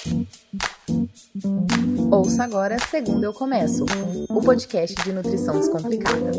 Ouça agora Segundo Eu Começo, o podcast de nutrição descomplicada.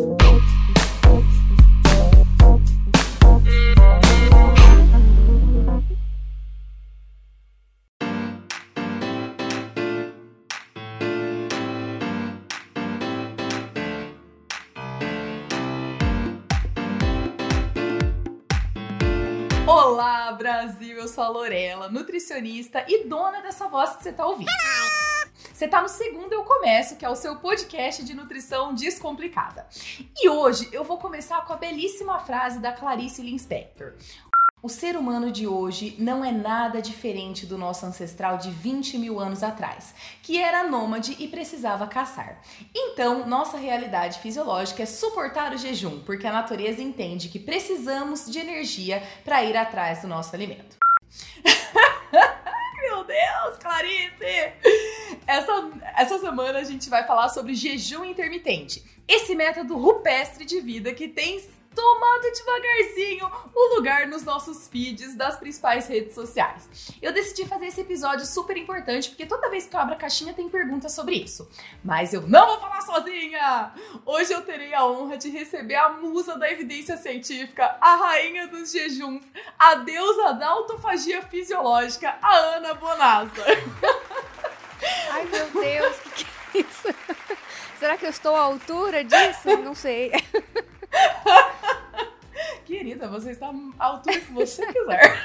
Olá, Brasil! Eu sou a Lorela, nutricionista e dona dessa voz que você tá ouvindo. Você tá no Segundo Eu Começo, que é o seu podcast de nutrição descomplicada. E hoje eu vou começar com a belíssima frase da Clarice Lispector. O ser humano de hoje não é nada diferente do nosso ancestral de 20 mil anos atrás, que era nômade e precisava caçar. Então, nossa realidade fisiológica é suportar o jejum, porque a natureza entende que precisamos de energia para ir atrás do nosso alimento. Meu Deus, Clarice! Essa semana a gente vai falar sobre jejum intermitente, esse método rupestre de vida que tem tomado devagarzinho o lugar nos nossos feeds das principais redes sociais. Eu decidi fazer esse episódio super importante porque toda vez que eu abro a caixinha tem perguntas sobre isso. Mas eu não vou falar sozinha! Hoje eu terei a honra de receber a musa da evidência científica, a rainha dos jejuns, a deusa da autofagia fisiológica, a Ana Bonassa. Ai, meu Deus, o que é isso? Será que eu estou à altura disso? Não sei. Querida, você está à altura que você quiser.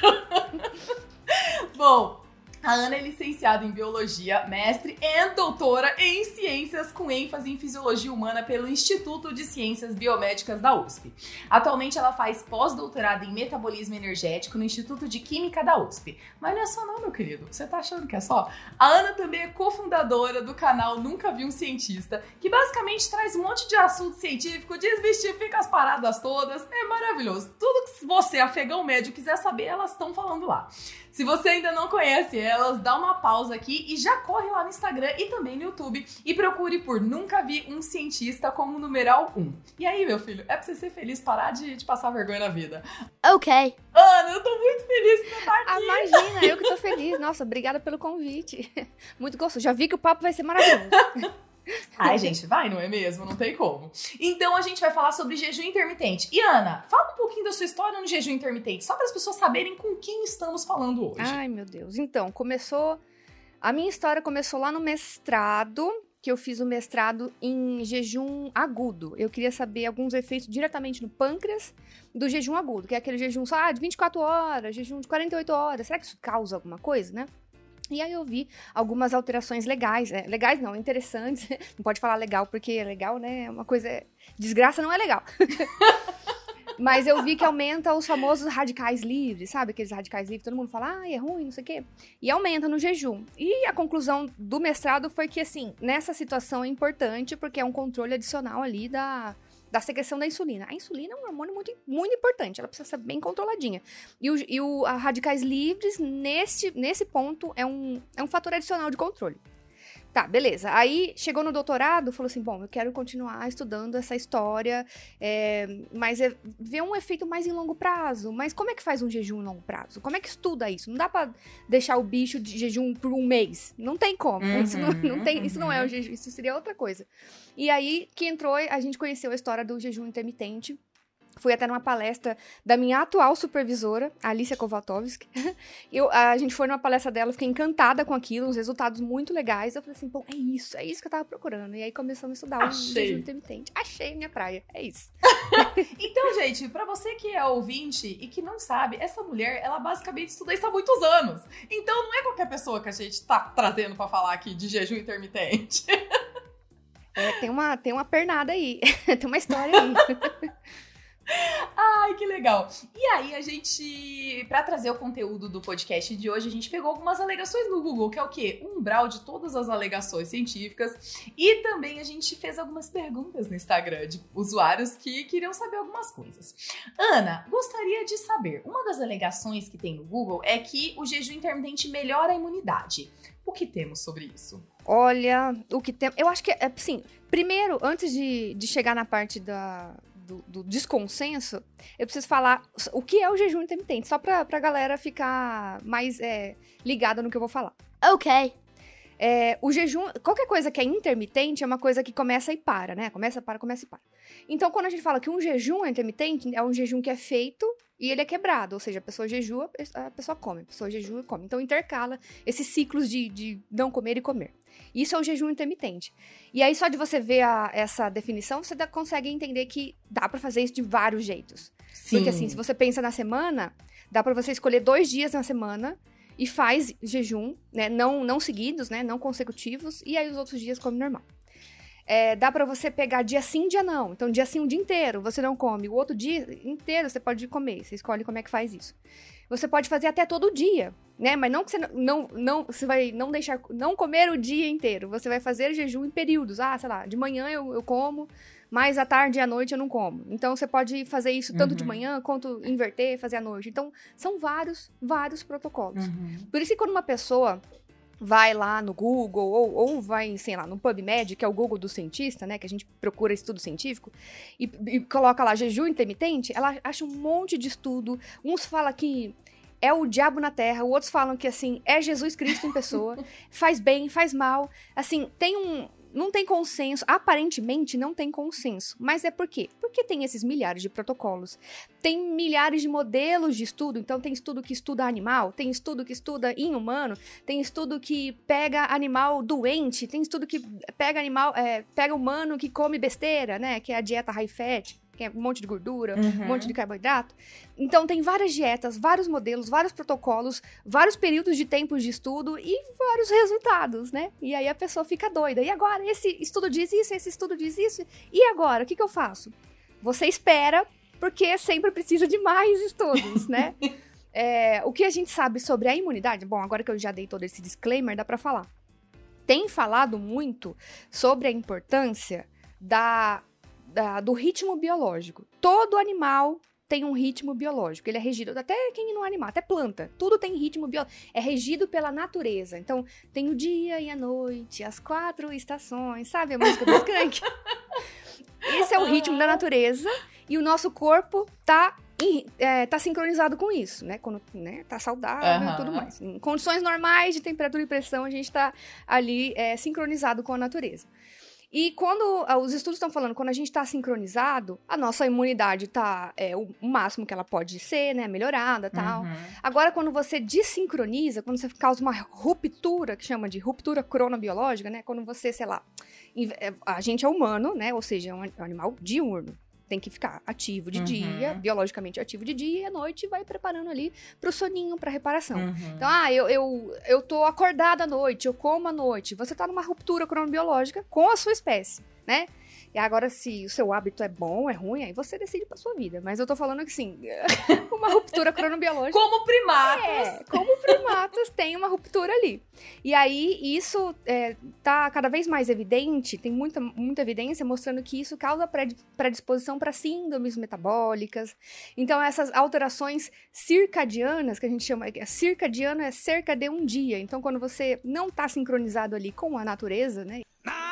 Bom, a Ana é licenciada em Biologia, mestre e doutora em Ciências, com ênfase em Fisiologia Humana pelo Instituto de Ciências Biomédicas da USP. Atualmente ela faz pós-doutorado em Metabolismo Energético no Instituto de Química da USP. Mas não é só não, meu querido. Você tá achando que é só? A Ana também é cofundadora do canal Nunca Vi um Cientista, que basicamente traz um monte de assunto científico, desmistifica as paradas todas. É maravilhoso. Tudo que você, afegão médio, quiser saber, elas estão falando lá. Se você ainda não conhece elas, dá uma pausa aqui e já corre lá no Instagram e também no YouTube e procure por Nunca Vi um Cientista como numeral 1. E aí, meu filho, é pra você ser feliz, parar de passar vergonha na vida. Ok. Ana, eu tô muito feliz que você tá aqui. Imagina, eu que tô feliz. Nossa, obrigada pelo convite. Muito gostoso. Já vi que o papo vai ser maravilhoso. Ai, gente, vai, não é mesmo? Não tem como. Então, a gente vai falar sobre jejum intermitente. E, Ana, fala um pouquinho da sua história no jejum intermitente, só para as pessoas saberem com quem estamos falando hoje. Ai, meu Deus. Então, a minha história começou lá no mestrado, que eu fiz o mestrado em jejum agudo. Eu queria saber alguns efeitos diretamente no pâncreas do jejum agudo, que é aquele jejum só de 24 horas, jejum de 48 horas. Será que isso causa alguma coisa, né? E aí eu vi algumas alterações legais, legais não, interessantes, não pode falar legal porque é legal, né, é uma coisa, desgraça não é legal. Mas eu vi que aumenta os famosos radicais livres, sabe, aqueles radicais livres, todo mundo fala, é ruim, não sei o quê, e aumenta no jejum. E a conclusão do mestrado foi que, assim, nessa situação é importante porque é um controle adicional ali da secreção da insulina. A insulina é um hormônio muito, muito importante, ela precisa ser bem controladinha. E a radicais livres, nesse ponto, é um fator adicional de controle. Tá, beleza. Aí, chegou no doutorado, falou assim, bom, eu quero continuar estudando essa história, mas ver um efeito mais em longo prazo. Mas como é que faz um jejum em longo prazo? Como é que estuda isso? Não dá pra deixar o bicho de jejum por um mês. Não tem como. Isso não é o jejum, isso seria outra coisa. E aí, que entrou, a gente conheceu a história do jejum intermitente. Fui até numa palestra da minha atual supervisora, Alicia Kovatovski. A gente foi numa palestra dela, fiquei encantada com aquilo, uns resultados muito legais. Eu falei assim, bom, é isso que eu tava procurando. E aí começamos a estudar o jejum intermitente. Achei minha praia, é isso. Então, gente, pra você que é ouvinte e que não sabe, essa mulher, ela basicamente estuda isso há muitos anos. Então não é qualquer pessoa que a gente tá trazendo pra falar aqui de jejum intermitente. Tem uma pernada aí, tem uma história aí. Ai, que legal. E aí, a gente, pra trazer o conteúdo do podcast de hoje, a gente pegou algumas alegações no Google, que é o quê? O umbral de todas as alegações científicas. E também a gente fez algumas perguntas no Instagram de usuários que queriam saber algumas coisas. Ana, gostaria de saber, uma das alegações que tem no Google é que o jejum intermitente melhora a imunidade. O que temos sobre isso? Olha, o que tem... Eu acho que, assim, primeiro, antes de chegar na parte do desconsenso, eu preciso falar o que é o jejum intermitente, só pra galera ficar mais ligada no que eu vou falar. Ok. O jejum, qualquer coisa que é intermitente é uma coisa que começa e para, né? Começa e para. Então, quando a gente fala que um jejum é intermitente, é um jejum que é feito e ele é quebrado. Ou seja, a pessoa jejua, a pessoa come. A pessoa jejua e come. Então, intercala esses ciclos de não comer e comer. Isso é o jejum intermitente. E aí, só de você ver essa definição, você consegue entender que dá pra fazer isso de vários jeitos. Sim. Porque, assim, se você pensa na semana, dá pra você escolher 2 dias na semana e faz jejum, né? Não seguidos, né? Não consecutivos. E aí, os outros dias come normal. Dá pra você pegar dia sim, dia não. Então, dia sim, o dia inteiro, você não come. O outro dia inteiro, você pode comer. Você escolhe como é que faz isso. Você pode fazer até todo dia, né? Mas não que você vai não comer o dia inteiro. Você vai fazer jejum em períodos. Sei lá, de manhã eu como, mas à tarde e à noite eu não como. Então, você pode fazer isso tanto de manhã, quanto inverter, fazer à noite. Então, são vários protocolos. Por isso que quando uma pessoa vai lá no Google, ou vai, sei lá, no PubMed, que é o Google do cientista, né, que a gente procura estudo científico, e coloca lá jejum intermitente, ela acha um monte de estudo. Uns falam que é o diabo na terra, outros falam que, assim, é Jesus Cristo em pessoa, faz bem, faz mal. Assim, não tem consenso, aparentemente não tem consenso. Mas é por quê? Porque tem esses milhares de protocolos. Tem milhares de modelos de estudo. Então tem estudo que estuda animal, tem estudo que estuda em humano, tem estudo que pega animal doente, tem estudo que pega pega humano que come besteira, né? Que é a dieta high fat, que é um monte de gordura, um monte de carboidrato. Então, tem várias dietas, vários modelos, vários protocolos, vários períodos de tempo de estudo e vários resultados, né? E aí a pessoa fica doida. E agora, esse estudo diz isso, esse estudo diz isso. E agora, o que eu faço? Você espera, porque sempre precisa de mais estudos, né? O que a gente sabe sobre a imunidade? Bom, agora que eu já dei todo esse disclaimer, dá pra falar. Tem falado muito sobre a importância do ritmo biológico. Todo animal tem um ritmo biológico. Ele é regido, até quem não é animal, até planta. Tudo tem ritmo biológico. É regido pela natureza. Então, tem o dia e a noite, as 4 estações. Sabe a música do Skank? Esse é o ritmo da natureza. E o nosso corpo tá sincronizado com isso, né? Quando tá saudável e tudo mais. Em condições normais de temperatura e pressão, a gente tá ali sincronizado com a natureza. E quando os estudos estão falando, quando a gente está sincronizado, a nossa imunidade tá o máximo que ela pode ser, né, melhorada e tal. Agora, quando você desincroniza, quando você causa uma ruptura, que chama de ruptura cronobiológica, né, quando você, sei lá, a gente é humano, né, ou seja, é um animal diurno. Tem que ficar ativo de dia, biologicamente ativo de dia, e à noite vai preparando ali pro soninho, pra reparação. Então, eu tô acordada à noite, eu como à noite. Você tá numa ruptura cronobiológica com a sua espécie, né? E agora, se o seu hábito é bom, é ruim, aí você decide pra sua vida. Mas eu tô falando que, sim, uma ruptura cronobiológica... Como primatas! Como primatas tem uma ruptura ali. E aí, isso tá cada vez mais evidente, tem muita evidência mostrando que isso causa predisposição para síndromes metabólicas. Então, essas alterações circadianas, que a gente chama... Circadiano é cerca de um dia. Então, quando você não tá sincronizado ali com a natureza, né?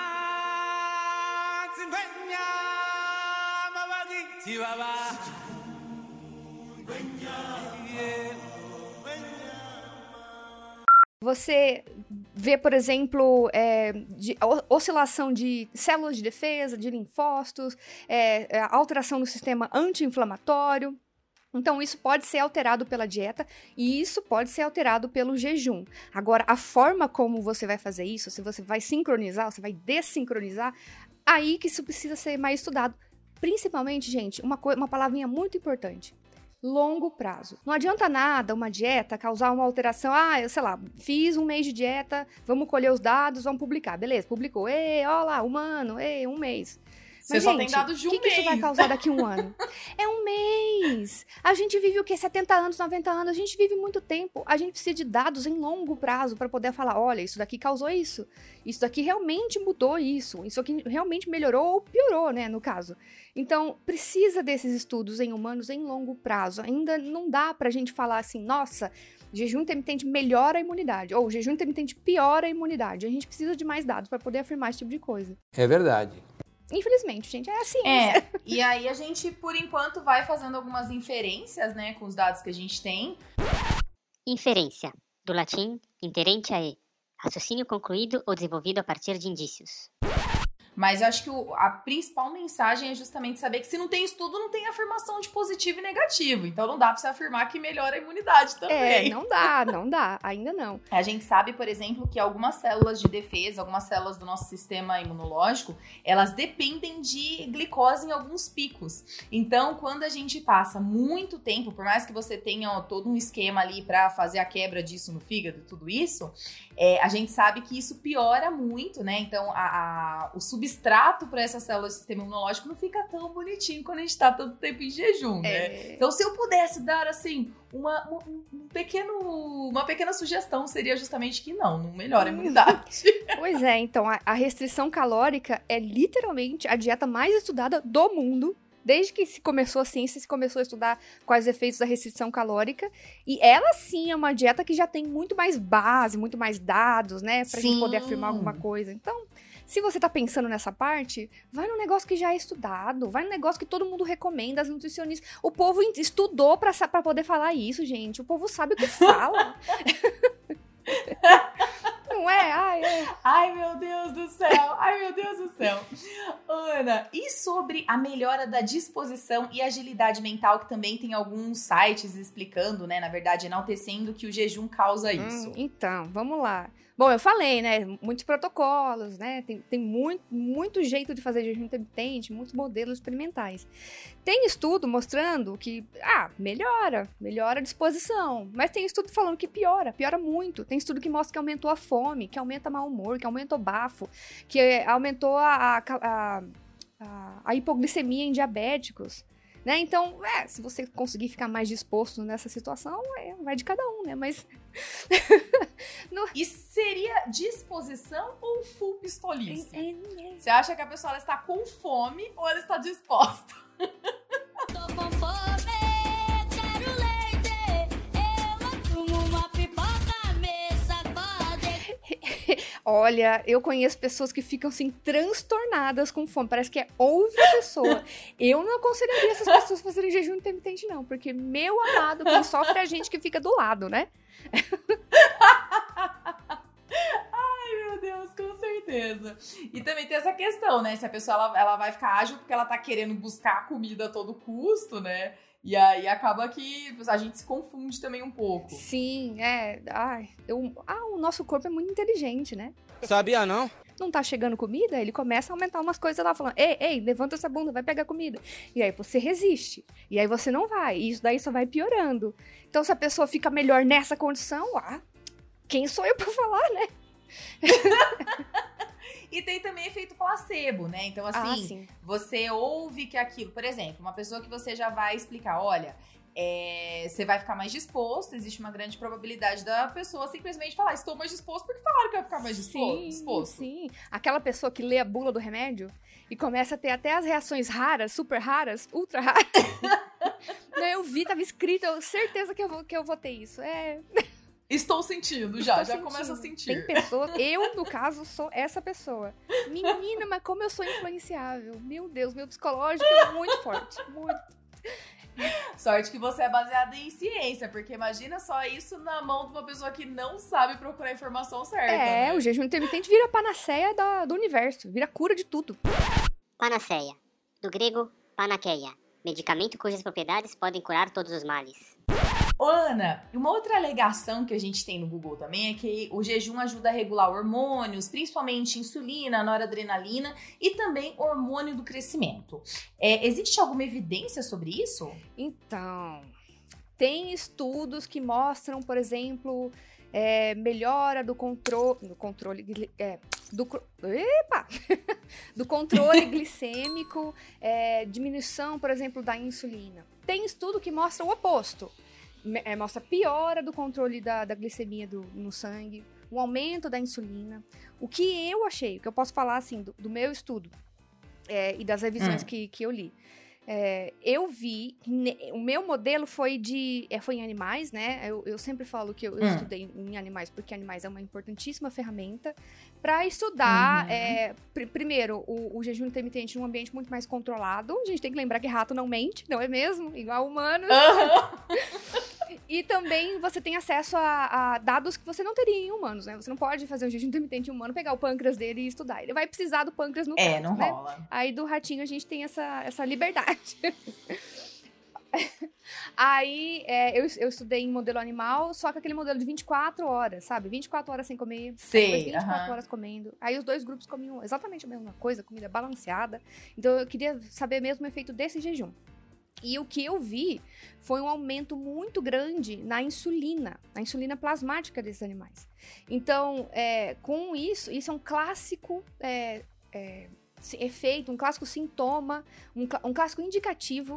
Você vê, por exemplo, oscilação de células de defesa, de linfócitos, alteração no sistema anti-inflamatório. Então, isso pode ser alterado pela dieta e isso pode ser alterado pelo jejum. Agora, a forma como você vai fazer isso, se você vai sincronizar, ou você vai desincronizar, aí que isso precisa ser mais estudado. Principalmente, gente, uma palavrinha muito importante. Longo prazo. Não adianta nada uma dieta causar uma alteração. Eu sei lá, fiz um mês de dieta, vamos colher os dados, vamos publicar. Beleza, publicou. Olha lá, humano, um mês. Você só tem dados de um mês. O que isso vai causar daqui a um ano? É um mês. A gente vive o quê? 70 anos, 90 anos. A gente vive muito tempo. A gente precisa de dados em longo prazo para poder falar, olha, isso daqui causou isso. Isso daqui realmente mudou isso. Isso aqui realmente melhorou ou piorou, né, no caso. Então, precisa desses estudos em humanos em longo prazo. Ainda não dá pra gente falar assim, nossa, jejum intermitente melhora a imunidade. Ou jejum intermitente piora a imunidade. A gente precisa de mais dados para poder afirmar esse tipo de coisa. É verdade. Infelizmente, gente, é a ciência. E aí a gente, por enquanto, vai fazendo algumas inferências, né, com os dados que a gente tem. Inferência, do latim inferente a raciocínio concluído ou desenvolvido a partir de indícios. Mas eu acho que a principal mensagem é justamente saber que se não tem estudo, não tem afirmação de positivo e negativo. Então não dá pra você afirmar que melhora a imunidade também. Não dá, ainda não. A gente sabe, por exemplo, que algumas células de defesa, algumas células do nosso sistema imunológico, elas dependem de glicose em alguns picos. Então, quando a gente passa muito tempo, por mais que você tenha todo um esquema ali pra fazer a quebra disso no fígado e tudo isso, a gente sabe que isso piora muito, né? Então, o substrato para essas células do sistema imunológico não fica tão bonitinho quando a gente tá tanto tempo em jejum, né? Então, se eu pudesse dar, assim, uma pequena sugestão, seria justamente que não melhora a imunidade. Pois é, então, a restrição calórica é literalmente a dieta mais estudada do mundo. Desde que se começou a ciência, se começou a estudar quais efeitos da restrição calórica. E ela, sim, é uma dieta que já tem muito mais base, muito mais dados, né? Pra gente poder afirmar alguma coisa. Então, se você tá pensando nessa parte, vai num negócio que já é estudado. Vai num negócio que todo mundo recomenda, as nutricionistas. O povo estudou pra poder falar isso, gente. O povo sabe o que fala. Não é? Ai, meu Deus do céu. Ai, meu Deus do céu. Ana, e sobre a melhora da disposição e agilidade mental, que também tem alguns sites explicando, né? Na verdade, enaltecendo que o jejum causa isso. Então, vamos lá. Bom, eu falei, né? Muitos protocolos, né? Tem muito jeito de fazer jejum intermitente, muitos modelos experimentais. Tem estudo mostrando que, melhora a disposição. Mas tem estudo falando que piora muito. Tem estudo que mostra que aumentou a fome, que aumenta mau humor, que aumentou bafo, que aumentou a hipoglicemia em diabéticos. Né? Então, se você conseguir ficar mais disposto nessa situação, vai de cada um, né? Mas... E seria disposição ou full pistolice? Você acha que a pessoa ela está com fome ou ela está disposta? Tô com fome, quero leite, eu assumo uma pipoca, me sacode. Olha, eu conheço pessoas que ficam, assim, transtornadas com fome. Parece que é outra pessoa. Eu não aconselharia essas pessoas fazerem jejum intermitente, não. Porque, meu amado, quem sofre é a gente que fica do lado, né? Ai, meu Deus, com certeza. E também tem essa questão, né? Se a pessoa ela vai ficar ágil porque ela tá querendo buscar a comida a todo custo, né? E aí acaba que a gente se confunde também um pouco. Sim, o nosso corpo é muito inteligente, né? Sabia não? Não tá chegando comida, ele começa a aumentar umas coisas lá, falando, ei, levanta essa bunda, vai pegar comida. E aí você resiste. E aí você não vai. E isso daí só vai piorando. Então, se a pessoa fica melhor nessa condição, quem sou eu pra falar, né? E tem também efeito placebo, né? Então, assim, você ouve que aquilo... Por exemplo, uma pessoa que você já vai explicar, olha... você vai ficar mais disposto, existe uma grande probabilidade da pessoa simplesmente falar, estou mais disposto porque falaram que vai ficar mais disposto. Sim, aquela pessoa que lê a bula do remédio e começa a ter até as reações raras, super raras, ultra raras. Não, eu vi, tava escrito, eu certeza que eu vou ter isso. Estou sentindo já começa a sentir. Tem pessoas, eu no caso sou essa pessoa. Menina, mas como eu sou influenciável. Meu Deus, meu psicológico é muito forte, muito. Sorte que você é baseada em ciência, porque imagina só isso na mão de uma pessoa que não sabe procurar a informação certa. Né? O jejum intermitente vira a panaceia do universo, vira a cura de tudo. Panaceia, do grego panakeia, medicamento cujas propriedades podem curar todos os males. Ô, Ana, uma outra alegação que a gente tem no Google também é que o jejum ajuda a regular hormônios, principalmente insulina, noradrenalina e também hormônio do crescimento. Existe alguma evidência sobre isso? Então, tem estudos que mostram, por exemplo, melhora do controle glicêmico, diminuição, por exemplo, da insulina. Tem estudo que mostra o oposto. Mostra piora do controle da glicemia no sangue, um aumento da insulina. O que eu achei, o que eu posso falar assim, do meu estudo e das revisões que eu li. eu vi, o meu modelo foi em animais, né? Eu sempre falo que eu estudei em animais, porque animais é uma importantíssima ferramenta para estudar, primeiro, o jejum intermitente num ambiente muito mais controlado. A gente tem que lembrar que rato não mente, não é mesmo? Igual humanos. E também você tem acesso a dados que você não teria em humanos, né? Você não pode fazer um jejum intermitente humano, pegar o pâncreas dele e estudar. Ele vai precisar do pâncreas no caso, não né? rola. Aí do ratinho a gente tem essa liberdade. Aí eu estudei em modelo animal, só que aquele modelo de 24 horas, sabe? 24 horas sem comer, depois 24 horas comendo. Aí os dois grupos comiam exatamente a mesma coisa, comida balanceada. Então eu queria saber mesmo o efeito desse jejum. E o que eu vi foi um aumento muito grande na insulina plasmática desses animais. Então, com isso é um clássico efeito, um clássico sintoma, um clássico indicativo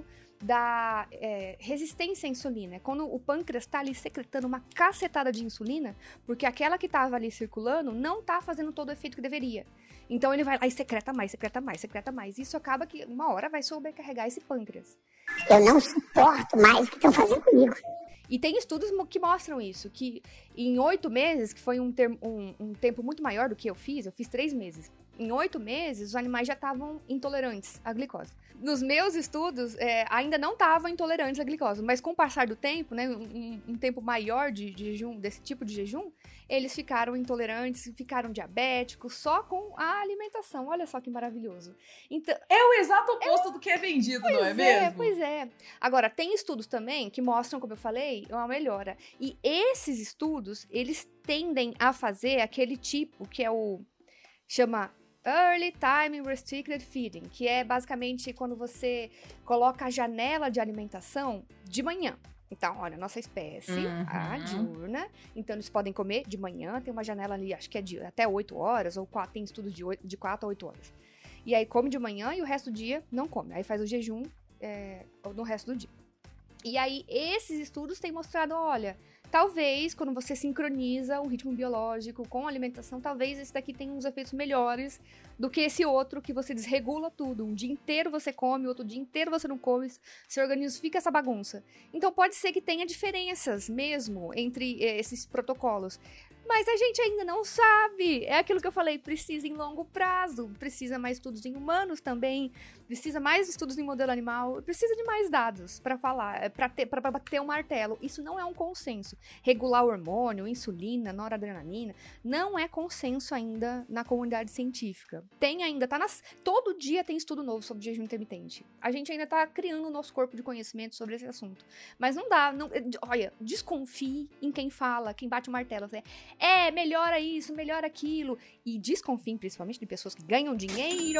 da resistência à insulina. É quando o pâncreas está ali secretando uma cacetada de insulina, porque aquela que estava ali circulando não está fazendo todo o efeito que deveria. Então ele vai lá e secreta mais. Isso acaba que uma hora vai sobrecarregar esse pâncreas. Eu não suporto mais o que estão fazendo comigo. E tem estudos que mostram isso, que em 8 meses, que foi um tempo muito maior do que eu fiz 3 meses. Em 8 meses, os animais já estavam intolerantes à glicose. Nos meus estudos, ainda não estavam intolerantes à glicose, mas com o passar do tempo, né, um tempo maior de jejum, desse tipo de jejum, eles ficaram intolerantes, ficaram diabéticos, só com a alimentação. Olha só que maravilhoso. Então, é o exato oposto do que é vendido, não é mesmo? Pois é. Agora, tem estudos também que mostram, como eu falei, uma melhora. E esses estudos, eles tendem a fazer aquele tipo que chama Early Time Restricted Feeding, que é basicamente quando você coloca a janela de alimentação de manhã. Então, olha, nossa espécie, a diurna, então eles podem comer de manhã, tem uma janela ali, acho que é de até 8 horas, ou tem estudos de 4 a 8 horas. E aí come de manhã e o resto do dia não come, aí faz o jejum no resto do dia. E aí esses estudos têm mostrado, olha, talvez quando você sincroniza o ritmo biológico com a alimentação, talvez esse daqui tenha uns efeitos melhores do que esse outro que você desregula tudo. Um dia inteiro você come, outro dia inteiro você não come, seu organismo fica essa bagunça. Então pode ser que tenha diferenças mesmo entre esses protocolos. Mas a gente ainda não sabe. É aquilo que eu falei, precisa em longo prazo, precisa mais estudos em humanos também, precisa mais estudos em modelo animal, precisa de mais dados para falar, para bater o martelo. Isso não é um consenso. Regular o hormônio, insulina, noradrenalina, não é consenso ainda na comunidade científica. Tem ainda, todo dia tem estudo novo sobre jejum intermitente. A gente ainda tá criando o nosso corpo de conhecimento sobre esse assunto. Mas não dá, olha, desconfie em quem fala, quem bate o martelo. Melhora isso, melhora aquilo. E desconfiem principalmente de pessoas que ganham dinheiro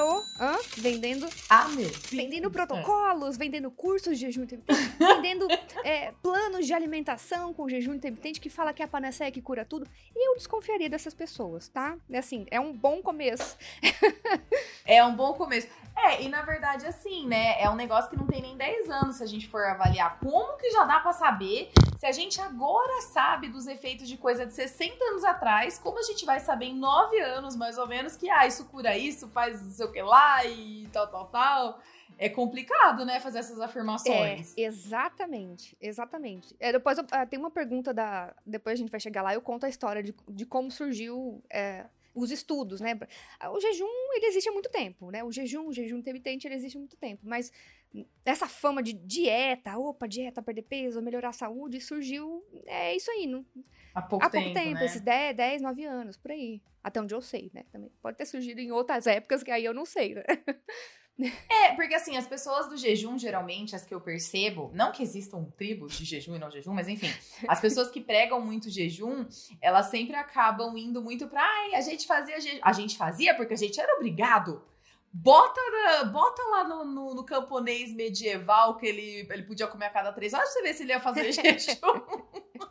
vendendo protocolos, vendendo cursos de jejum intermitente, vendendo planos de alimentação com jejum intermitente que fala que é a panaceia que cura tudo. Eu desconfiaria dessas pessoas, tá? Assim, é um bom começo. É um bom começo. E na verdade, assim, né? É um negócio que não tem nem 10 anos se a gente for avaliar. Como que já dá pra saber se a gente agora sabe dos efeitos de coisa de 60 anos atrás? Como a gente vai saber em 9 anos, mais ou menos, que isso cura isso, faz não sei o que lá e tal. É complicado, né, fazer essas afirmações. Exatamente. Depois tem uma pergunta depois a gente vai chegar lá, eu conto a história de como surgiu os estudos, né? O jejum, ele existe há muito tempo, né? O jejum intermitente, ele existe há muito tempo, mas essa fama de dieta, perder peso, melhorar a saúde, surgiu, isso aí, há pouco tempo, né? Esses 10, 9 anos, por aí. Até onde eu sei, né? Também pode ter surgido em outras épocas, que aí eu não sei, né? Porque assim, as pessoas do jejum, geralmente, as que eu percebo, não que existam tribos de jejum e não jejum, mas enfim, as pessoas que pregam muito jejum, elas sempre acabam indo muito pra, a gente fazia jejum. A gente fazia porque a gente era obrigado. Bota lá no camponês medieval que ele podia comer a cada 3 horas, pra você ver se ele ia fazer jejum.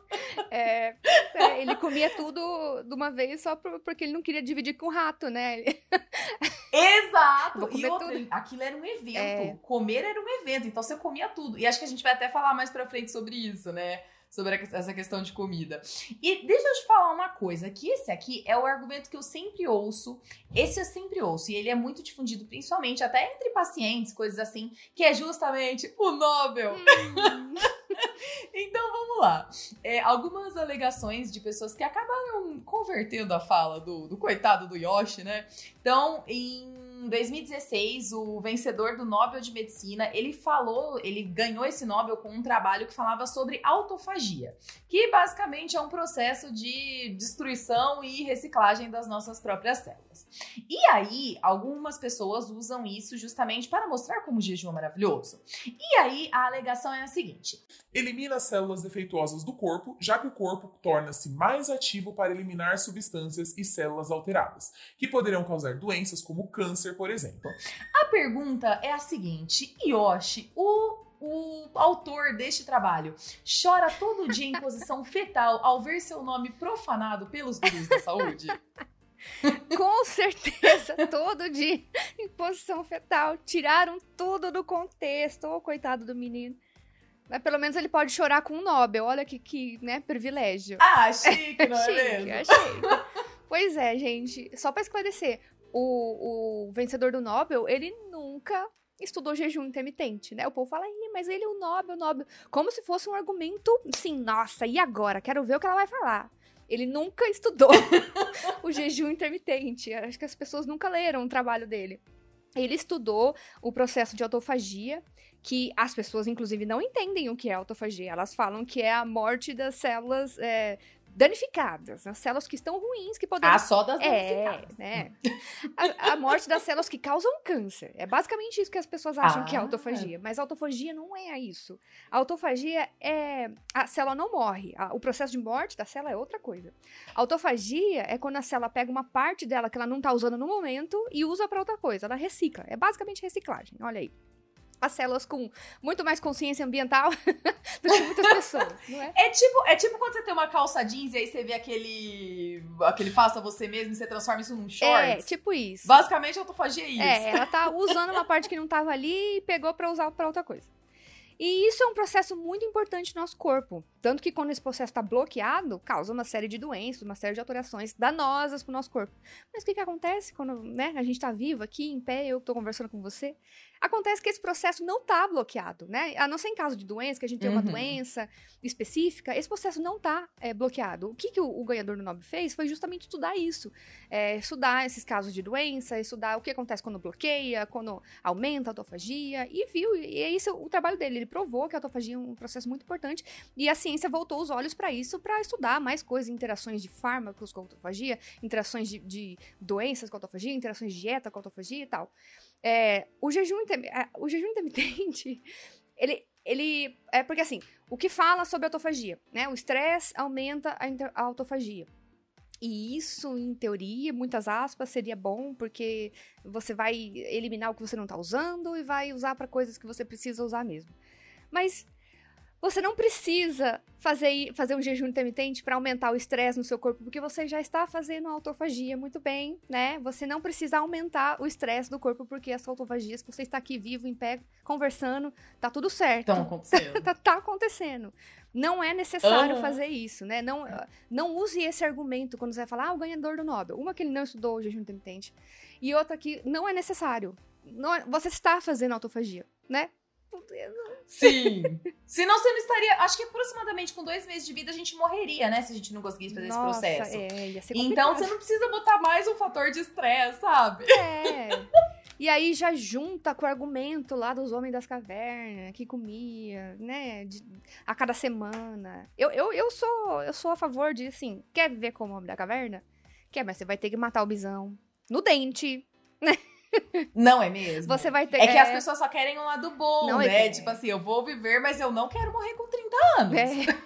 Ele comia tudo de uma vez só porque ele não queria dividir com o rato, né? Exato! E aquilo era um evento. Comer era um evento, então você comia tudo. E acho que a gente vai até falar mais pra frente sobre isso, né? sobre essa questão de comida. E deixa eu te falar uma coisa, que esse aqui é o argumento que eu sempre ouço, e ele é muito difundido, principalmente até entre pacientes, coisas assim, que é justamente o Nobel. Então, vamos lá. Algumas alegações de pessoas que acabaram convertendo a fala do coitado do Yoshi, né? Então, em 2016, o vencedor do Nobel de Medicina, ele ganhou esse Nobel com um trabalho que falava sobre autofagia, que basicamente é um processo de destruição e reciclagem das nossas próprias células. E aí, algumas pessoas usam isso justamente para mostrar como o jejum é maravilhoso. E aí, a alegação é a seguinte: elimina as células defeituosas do corpo, já que o corpo torna-se mais ativo para eliminar substâncias e células alteradas, que poderão causar doenças como câncer, por exemplo. A pergunta é a seguinte: Yoshi, o autor deste trabalho, chora todo dia em posição fetal ao ver seu nome profanado pelos gurus da saúde? Com certeza, todo dia em posição fetal. Tiraram tudo do contexto. Ô, coitado do menino. Mas pelo menos ele pode chorar com um Nobel. Olha que né, privilégio. Ah, chique, não é mesmo? Achei. Pois é, gente. Só pra esclarecer, o vencedor do Nobel, ele nunca estudou jejum intermitente, né? O povo fala, mas ele é o Nobel. Como se fosse um argumento, sim, nossa, e agora? Quero ver o que ela vai falar. Ele nunca estudou o jejum intermitente. Acho que as pessoas nunca leram o trabalho dele. Ele estudou o processo de autofagia, que as pessoas, inclusive, não entendem o que é autofagia. Elas falam que é a morte das células danificadas, as células que estão ruins, que poderiam... só das danificadas. Né? A morte das células que causam câncer. É basicamente isso que as pessoas acham que é autofagia. Mas a autofagia não é isso. A autofagia é... A célula não morre. O processo de morte da célula é outra coisa. A autofagia é quando a célula pega uma parte dela que ela não tá usando no momento e usa pra outra coisa. Ela recicla. É basicamente reciclagem. Olha aí. As células com muito mais consciência ambiental do que muitas pessoas, não é? É tipo quando você tem uma calça jeans e aí você vê aquele faça você mesmo e você transforma isso num shorts. É, tipo isso. Basicamente, a autofagia é isso. Ela tá usando uma parte que não tava ali e pegou pra usar pra outra coisa. E isso é um processo muito importante no nosso corpo. Tanto que quando esse processo está bloqueado, causa uma série de doenças, uma série de alterações danosas pro nosso corpo. Mas o que acontece quando a gente tá vivo aqui, em pé, eu tô conversando com você? Acontece que esse processo não tá bloqueado, né? A não ser em caso de doença, que a gente tem uma doença específica, esse processo não tá bloqueado. O que o ganhador do Nobel fez foi justamente estudar isso. Estudar esses casos de doença, estudar o que acontece quando bloqueia, quando aumenta a autofagia, e viu, e é isso o trabalho dele. Ele provou que a autofagia é um processo muito importante, e a ciência voltou os olhos para isso, para estudar mais coisas, interações de fármacos com a autofagia, interações de doenças com a autofagia, interações de dieta com a autofagia e tal. O jejum intermitente, ele porque assim, o que fala sobre a autofagia, né? O estresse aumenta a autofagia. E isso, em teoria, muitas aspas, seria bom, porque você vai eliminar o que você não tá usando e vai usar para coisas que você precisa usar mesmo. Mas você não precisa fazer um jejum intermitente para aumentar o estresse no seu corpo, porque você já está fazendo autofagia muito bem, né? Você não precisa aumentar o estresse do corpo, porque as autofagias, que você está aqui vivo, em pé, conversando, tá tudo certo. Estão acontecendo. tá acontecendo. Não é necessário fazer isso, né? Não use esse argumento quando você vai falar, o ganhador do Nobel. Uma que ele não estudou o jejum intermitente. E outra que não é necessário. Você está fazendo autofagia, né? Sim. Senão você não estaria... Acho que aproximadamente com 2 meses de vida a gente morreria, né? Se a gente não conseguisse fazer esse processo. Ia ser complicado. Então você não precisa botar mais um fator de estresse, sabe? E aí já junta com o argumento lá dos homens das cavernas, que comia, né, a cada semana. Eu sou a favor de, assim, quer viver como homem da caverna? Quer, mas você vai ter que matar o bisão no dente, né? Não é mesmo? Você vai ter... É que as pessoas só querem um lado bom, não, né? Tipo assim, eu vou viver, mas eu não quero morrer com 30 anos.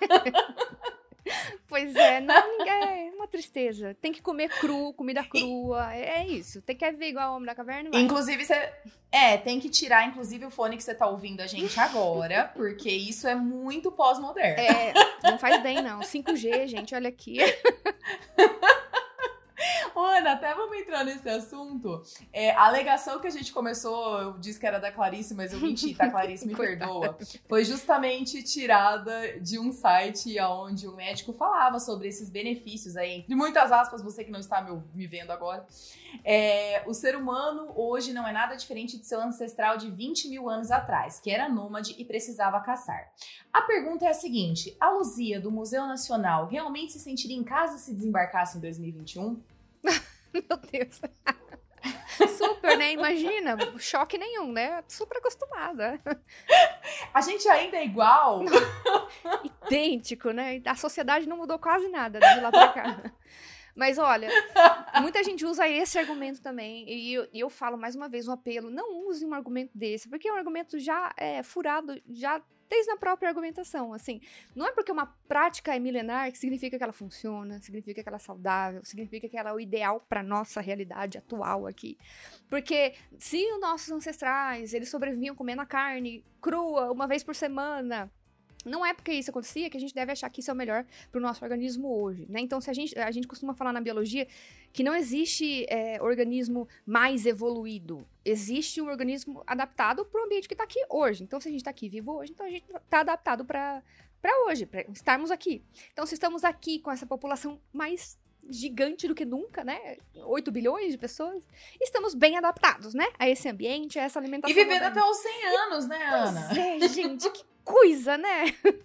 Pois é, é uma tristeza. Tem que comer comida crua, é isso. Tem que viver igual o homem da caverna. Vai. Inclusive, tem que tirar, inclusive, o fone que você tá ouvindo a gente agora, porque isso é muito pós-moderno. Não faz bem, não. 5G, gente, olha aqui. Ana, até vamos entrar nesse assunto, a alegação que a gente começou, eu disse que era da Clarice, mas eu menti, tá? Clarice, me perdoa. Foi justamente tirada de um site onde um médico falava sobre esses benefícios aí, entre muitas aspas, você que não está me vendo agora. O ser humano hoje não é nada diferente de seu ancestral de 20 mil anos atrás, que era nômade e precisava caçar. A pergunta é a seguinte: a Luzia do Museu Nacional realmente se sentiria em casa se desembarcasse em 2021? Meu Deus. Super, né? Imagina, choque nenhum, né? Super acostumada. A gente ainda é igual. Idêntico, né? A sociedade não mudou quase nada de lá pra cá. Mas olha, muita gente usa esse argumento também, e eu falo mais uma vez um apelo: não use um argumento desse, porque é um argumento já furado, já desde a própria argumentação, assim. Não é porque uma prática é milenar que significa que ela funciona, significa que ela é saudável, significa que ela é o ideal para nossa realidade atual aqui. Porque se os nossos ancestrais, eles sobreviviam comendo a carne crua uma vez por semana, não é porque isso acontecia que a gente deve achar que isso é o melhor para o nosso organismo hoje, né? Então, se a gente costuma falar na biologia que não existe organismo mais evoluído. Existe um organismo adaptado para o ambiente que está aqui hoje. Então, se a gente está aqui vivo hoje, então a gente está adaptado para hoje, para estarmos aqui. Então, se estamos aqui com essa população mais gigante do que nunca, né? 8 bilhões de pessoas, estamos bem adaptados, né? A esse ambiente, a essa alimentação. E vivendo até os 100 anos, né, Ana? Pois é, gente, que coisa, né?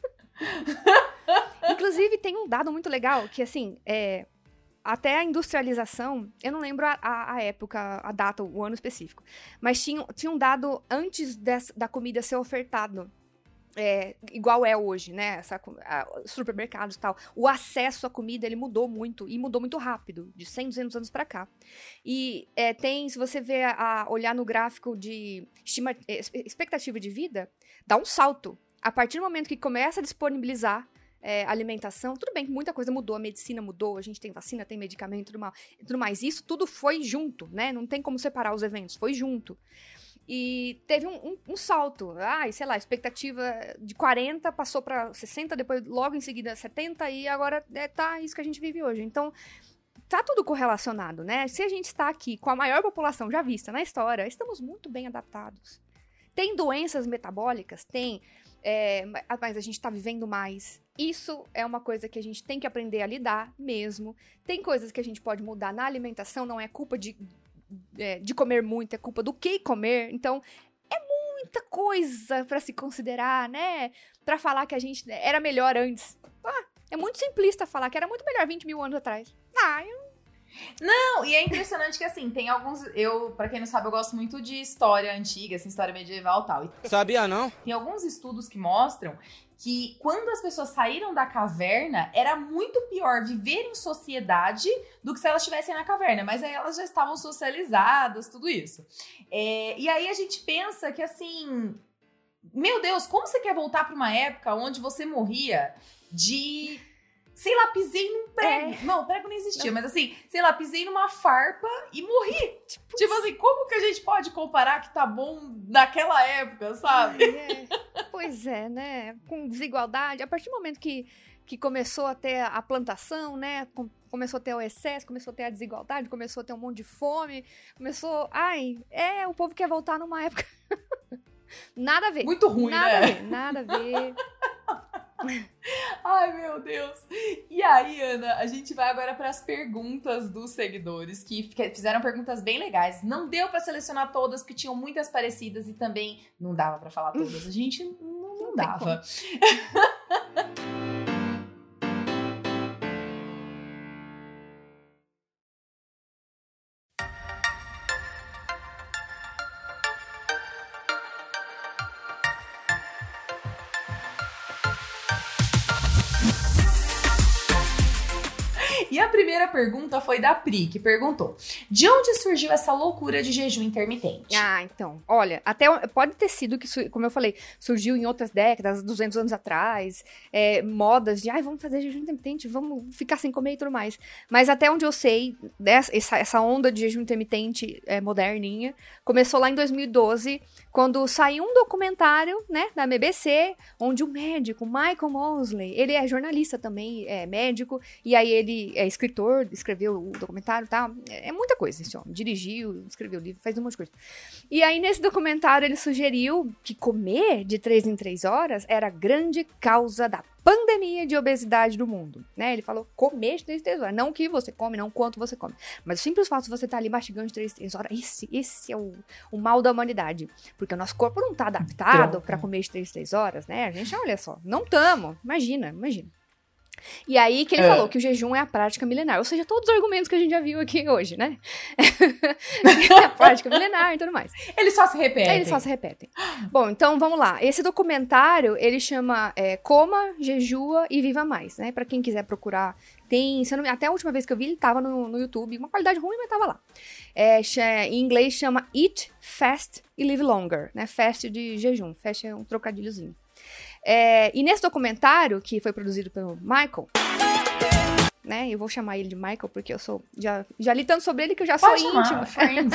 Inclusive, tem um dado muito legal, que assim, até a industrialização, eu não lembro a época, a data, o ano específico, mas tinha um dado antes da comida ser ofertado, igual é hoje, né? Supermercados e tal. O acesso à comida, ele mudou muito, e mudou muito rápido, de 100, 200 anos pra cá. E se você olhar no gráfico de expectativa de vida, dá um salto. A partir do momento que começa a disponibilizar alimentação, tudo bem que muita coisa mudou, a medicina mudou, a gente tem vacina, tem medicamento e tudo mais. Isso tudo foi junto, né? Não tem como separar os eventos, foi junto. E teve um salto, sei lá, expectativa de 40 passou para 60, depois logo em seguida 70 e agora tá isso que a gente vive hoje. Então, tá tudo correlacionado, né? Se a gente está aqui com a maior população já vista na história, estamos muito bem adaptados. Tem doenças metabólicas? Tem, mas a gente tá vivendo mais. Isso é uma coisa que a gente tem que aprender a lidar mesmo. Tem coisas que a gente pode mudar na alimentação, não é culpa de comer muito, é culpa do que comer. Então, é muita coisa pra se considerar, né? Pra falar que a gente era melhor antes. É muito simplista falar que era muito melhor 20 mil anos atrás. Não, e é impressionante que assim, tem alguns... pra quem não sabe, eu gosto muito de história antiga, assim, história medieval e tal. Sabia não? Tem alguns estudos que mostram que quando as pessoas saíram da caverna, era muito pior viver em sociedade do que se elas estivessem na caverna. Mas aí elas já estavam socializadas, tudo isso. E aí a gente pensa que assim... Meu Deus, como você quer voltar pra uma época onde você morria de... Sei lá, pisei num prego. Não, prego não existia, mas assim, sei lá, pisei numa farpa e morri. Tipo assim, como que a gente pode comparar que tá bom naquela época, sabe? Pois é, né? Com desigualdade. A partir do momento que começou a ter a plantação, né? Começou a ter o excesso, começou a ter a desigualdade, começou a ter um monte de fome, começou... o povo quer voltar numa época... Nada a ver. Muito ruim, né? Nada a ver. Ai, meu Deus. E aí, Ana, a gente vai agora para as perguntas dos seguidores, que fizeram perguntas bem legais. Não deu para selecionar todas, porque tinham muitas parecidas e também não dava para falar todas. A gente não dava. E a primeira pergunta foi da Pri, que perguntou: de onde surgiu essa loucura de jejum intermitente? Então, olha, até pode ter sido que, como eu falei, surgiu em outras décadas, 200 anos atrás, modas de, vamos fazer jejum intermitente, vamos ficar sem comer e tudo mais. Mas até onde eu sei, essa onda de jejum intermitente moderninha, começou lá em 2012, quando saiu um documentário, né, da BBC, onde o médico, Michael Mosley, ele é jornalista também, é médico, e aí ele é escritor, escreveu o documentário e tal. É muita coisa esse homem. Dirigiu, escreveu livro, faz um monte de coisa. E aí, nesse documentário, ele sugeriu que comer de 3 em 3 horas era a grande causa da pandemia de obesidade do mundo, né? Ele falou comer de 3 em 3 horas. Não o que você come, não quanto você come. Mas o simples fato de você estar ali mastigando de 3 em 3 horas, esse é o mal da humanidade. Porque o nosso corpo não tá adaptado para comer de 3 em 3 horas, né? A gente, olha só, não tamo. Imagina. E aí que ele falou que o jejum é a prática milenar. Ou seja, todos os argumentos que a gente já viu aqui hoje, né? É a prática milenar e tudo mais. Eles só se repetem. Bom, então vamos lá. Esse documentário, ele chama Coma, Jejua e Viva Mais, né? Pra quem quiser procurar, tem... até a última vez que eu vi, ele tava no YouTube. Uma qualidade ruim, mas tava lá. Em inglês chama Eat, Fast e Live Longer, né? Fast de jejum. Fast é um trocadilhozinho. E nesse documentário, que foi produzido pelo Michael, né? Eu vou chamar ele de Michael porque eu já li tanto sobre ele que eu já sou íntima.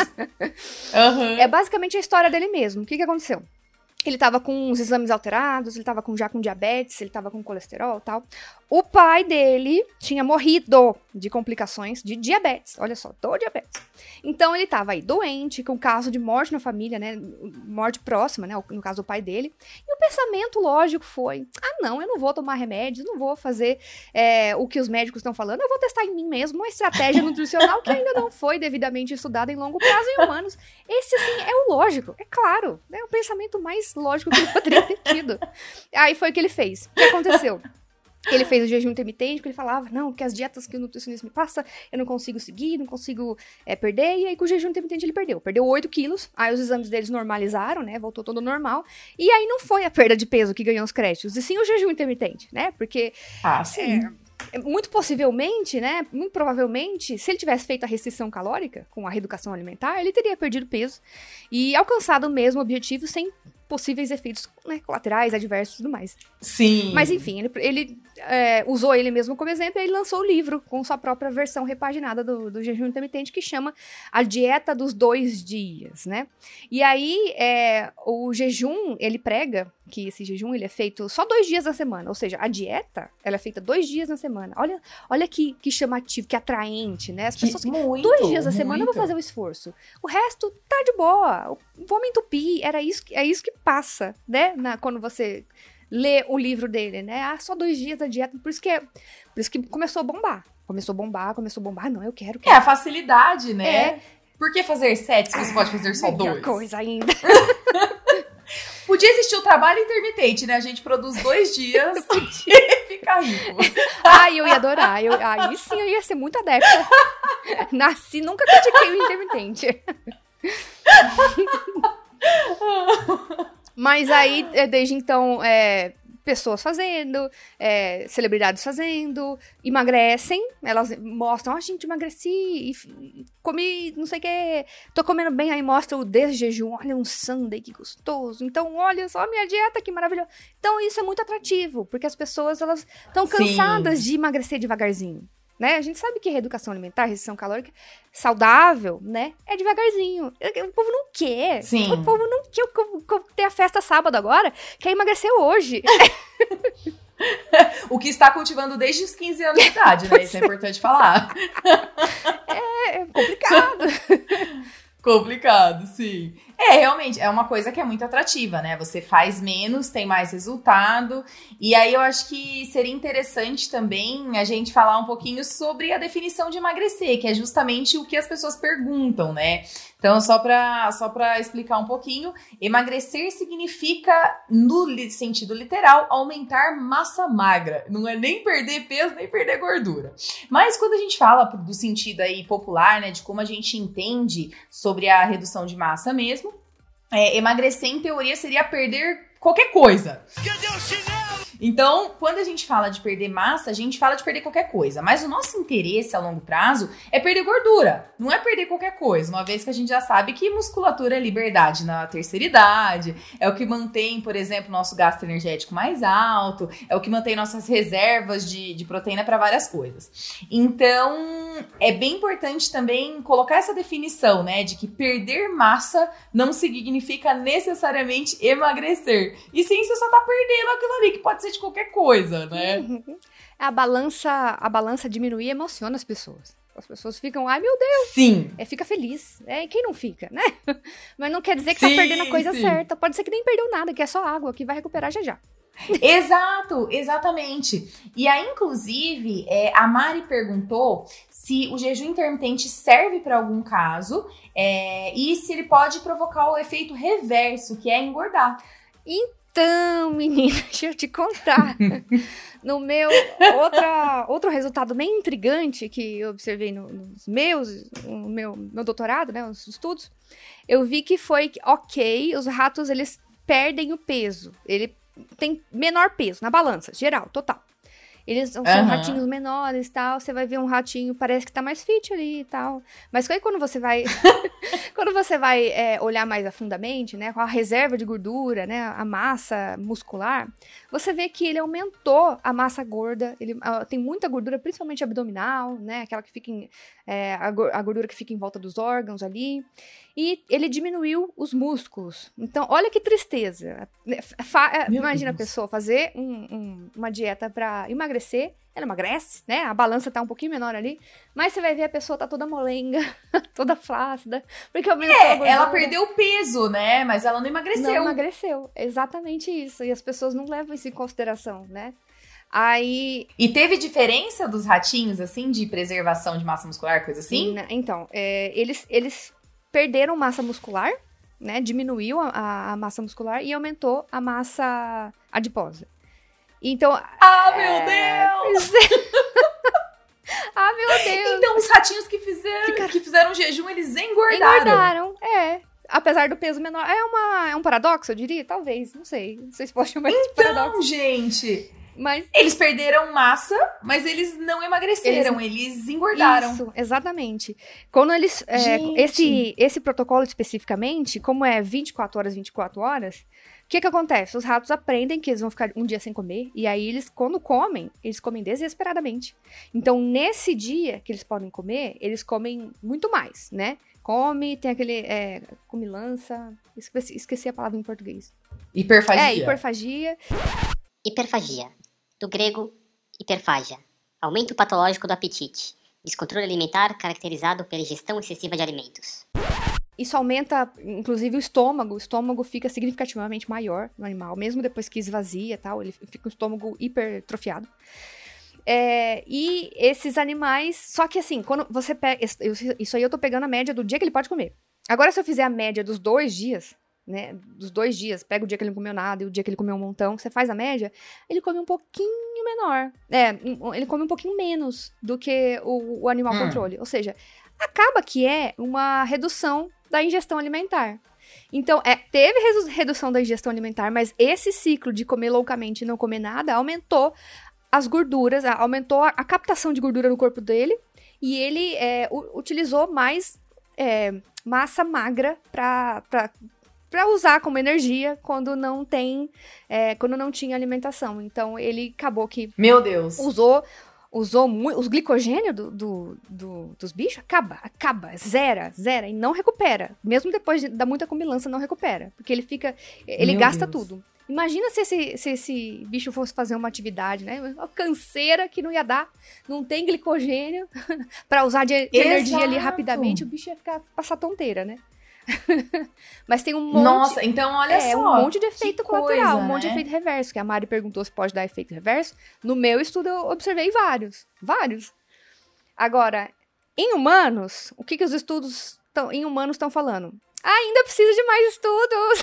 É basicamente a história dele mesmo. O que aconteceu? Ele tava com os exames alterados, ele tava já com diabetes, ele tava com colesterol e tal. O pai dele tinha morrido de complicações de diabetes. Olha só, diabetes. Então ele tava aí doente, com caso de morte na família, né? Morte próxima, né? No caso do pai dele. E o pensamento lógico foi: não, eu não vou tomar remédios, não vou fazer o que os médicos estão falando, eu vou testar em mim mesmo uma estratégia nutricional que ainda não foi devidamente estudada em longo prazo em humanos. Esse, sim, é o lógico, é claro. É o pensamento mais lógico que ele poderia ter tido. Aí foi o que ele fez. O que aconteceu? Ele fez o jejum intermitente, porque ele falava, não, porque as dietas que o nutricionista me passa, eu não consigo seguir, não consigo perder, e aí com o jejum intermitente ele perdeu 8 quilos, aí os exames deles normalizaram, né, voltou todo normal, e aí não foi a perda de peso que ganhou os créditos, e sim o jejum intermitente, né, porque... sim. Muito possivelmente, né, muito provavelmente, se ele tivesse feito a restrição calórica, com a reeducação alimentar, ele teria perdido peso e alcançado o mesmo objetivo sem possíveis efeitos, né, colaterais, adversos e tudo mais. Sim. Mas enfim, ele usou ele mesmo como exemplo e ele lançou o livro com sua própria versão repaginada do jejum intermitente que chama A Dieta dos 2 Dias, né? E aí, o jejum, ele prega que esse jejum ele é feito só 2 dias na semana, ou seja, a dieta, ela é feita 2 dias na semana. Olha que chamativo, que atraente, né? As pessoas que 2 dias na semana eu vou fazer o esforço. O resto tá de boa, vou me entupir, é isso que passa, né? Quando você lê o livro dele, né? Só 2 dias da dieta, por isso que começou a bombar. Começou a bombar, não, eu quero. É a facilidade, né? Por que fazer 7 se você pode fazer só 2? Coisa ainda. Podia existir o trabalho intermitente, né? A gente produz 2 dias e fica rico. Ai, eu ia adorar. Aí sim eu ia ser muito adepta. Nasci, nunca critiquei o intermitente. Mas aí, desde então, pessoas fazendo, celebridades fazendo, emagrecem, elas mostram, gente, emagreci, e comi não sei o que, tô comendo bem, aí mostra o desjejum, olha um sundae, que gostoso, então olha só a minha dieta, que maravilhosa. Então isso é muito atrativo, porque as pessoas, elas estão cansadas de emagrecer devagarzinho. Né? A gente sabe que reeducação alimentar, restrição calórica, saudável, né? É devagarzinho. O povo não quer. Sim. O povo não quer ter a festa sábado agora, quer emagrecer hoje. O que está cultivando desde os 15 anos de idade, né? Isso é importante falar. É complicado. Complicado, sim. Realmente, é uma coisa que é muito atrativa, né? Você faz menos, tem mais resultado. E aí eu acho que seria interessante também a gente falar um pouquinho sobre a definição de emagrecer, que é justamente o que as pessoas perguntam, né? Então, só pra explicar um pouquinho, emagrecer significa, no sentido literal, aumentar massa magra. Não é nem perder peso, nem perder gordura. Mas quando a gente fala do sentido aí popular, né, de como a gente entende sobre a redução de massa mesmo, emagrecer, em teoria, seria perder qualquer coisa. Cadê o chinelo? Então, quando a gente fala de perder massa, a gente fala de perder qualquer coisa. Mas o nosso interesse a longo prazo é perder gordura. Não é perder qualquer coisa. Uma vez que a gente já sabe que musculatura é liberdade na terceira idade. É o que mantém, por exemplo, nosso gasto energético mais alto. É o que mantém nossas reservas de proteína para várias coisas. Então, é bem importante também colocar essa definição, né? De que perder massa não significa necessariamente emagrecer. E sim, você só tá perdendo aquilo ali, que pode ser ser de qualquer coisa, né? A balança diminuir emociona as pessoas. As pessoas ficam, ai meu Deus, Sim. fica feliz. Quem não fica, né? Mas não quer dizer que Sim, tá perdendo a coisa sim. certa. Pode ser que nem perdeu nada, que é só água, que vai recuperar já já. Exato, exatamente. E aí, inclusive, a Mari perguntou se o jejum intermitente serve para algum caso e se ele pode provocar o efeito reverso, que é engordar. Então, menina, deixa eu te contar. No meu, outro resultado bem intrigante que eu observei no meu doutorado, né, os estudos, eu vi que foi, os ratos, eles perdem o peso. Ele tem menor peso na balança, geral, total. Eles são ratinhos menores e tal. Você vai ver um ratinho, parece que tá mais fit ali e tal. Mas aí quando você vai olhar mais afundamente, né, com a reserva de gordura, né, a massa muscular, você vê que ele aumentou a massa gorda. Ele tem muita gordura, principalmente abdominal, né, aquela que fica a gordura que fica em volta dos órgãos ali. E ele diminuiu os músculos. Então, olha que tristeza. Imagina a pessoa fazer uma dieta pra emagrecer. Ela emagrece, né? A balança tá um pouquinho menor ali. Mas você vai ver a pessoa tá toda molenga, toda flácida. Porque aumentou a gordura. Ela perdeu o peso, né? Mas ela não emagreceu. Não emagreceu. Exatamente isso. E as pessoas não levam isso em consideração, né? Aí... E teve diferença dos ratinhos, assim, de preservação de massa muscular, coisa assim? Sim, né? Então, eles perderam massa muscular, né? Diminuiu a massa muscular e aumentou a massa adiposa. Então... meu Deus! Meu Deus! Então, os ratinhos que fizeram jejum, eles engordaram. Apesar do peso menor. É um paradoxo, eu diria? Talvez, não sei. Não sei se pode chamar isso de paradoxo. Então, gente... Mas eles perderam massa, mas eles não emagreceram, eles engordaram. Isso, exatamente. Quando eles... esse protocolo especificamente, como é 24 horas, o que acontece? Os ratos aprendem que eles vão ficar um dia sem comer, e aí eles, quando comem, eles comem desesperadamente. Então, nesse dia que eles podem comer, eles comem muito mais, né? Tem aquele... comilança... Esqueci a palavra em português. Hiperfagia. Hiperfagia. Hiperfagia. Do grego, hiperfagia. Aumento patológico do apetite. Descontrole alimentar caracterizado pela ingestão excessiva de alimentos. Isso aumenta, inclusive, o estômago. O estômago fica significativamente maior no animal. Mesmo depois que esvazia e tal, ele fica um estômago hipertrofiado. E esses animais... Só que assim, quando você pega... Isso aí eu tô pegando a média do dia que ele pode comer. Agora, se eu fizer a média dos 2 dias... né, dos 2 dias, pega o dia que ele não comeu nada e o dia que ele comeu um montão, você faz a média, ele come um pouquinho menor. Ele come um pouquinho menos do que o animal controle. Ou seja, acaba que é uma redução da ingestão alimentar. Então, teve redução da ingestão alimentar, mas esse ciclo de comer loucamente e não comer nada aumentou as gorduras, aumentou a captação de gordura no corpo dele, e ele utilizou mais massa magra para usar como energia quando não tinha alimentação. Então, ele acabou que... Meu Deus! Usou muito... Os glicogênios dos bichos zera, e não recupera. Mesmo depois de dar muita comilança, não recupera. Porque ele gasta tudo. Imagina se esse bicho fosse fazer uma atividade, né? Uma canseira que não ia dar, não tem glicogênio para usar de energia ali rapidamente, o bicho ia passar tonteira, né? Mas tem um monte... Nossa, então olha só. Um monte de efeito colateral, coisa, um monte de efeito reverso, que a Mari perguntou se pode dar efeito reverso. No meu estudo eu observei vários. Agora, em humanos, o que os estudos em humanos estão falando? Ainda precisa de mais estudos.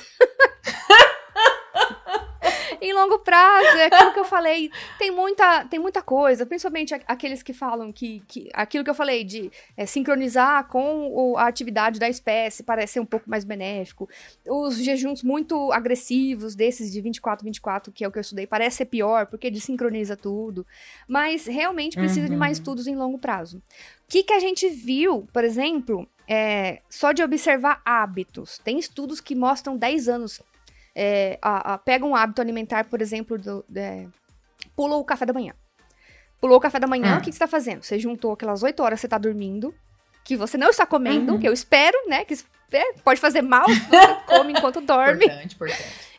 Em longo prazo, é aquilo que eu falei, tem muita coisa, principalmente aqueles que falam que aquilo que eu falei de sincronizar com a atividade da espécie parece ser um pouco mais benéfico. Os jejuns muito agressivos, desses de 24, que é o que eu estudei, parece ser pior, porque desincroniza tudo. Mas realmente precisa de mais estudos em longo prazo. O que a gente viu, por exemplo, só de observar hábitos. Tem estudos que mostram 10 anos. Pega um hábito alimentar, por exemplo, pula o café da manhã. Pulou o café da manhã, o que você tá fazendo? Você juntou aquelas 8 horas que você tá dormindo, que você não está comendo, que eu espero, né, que pode fazer mal se você come enquanto dorme. Importante.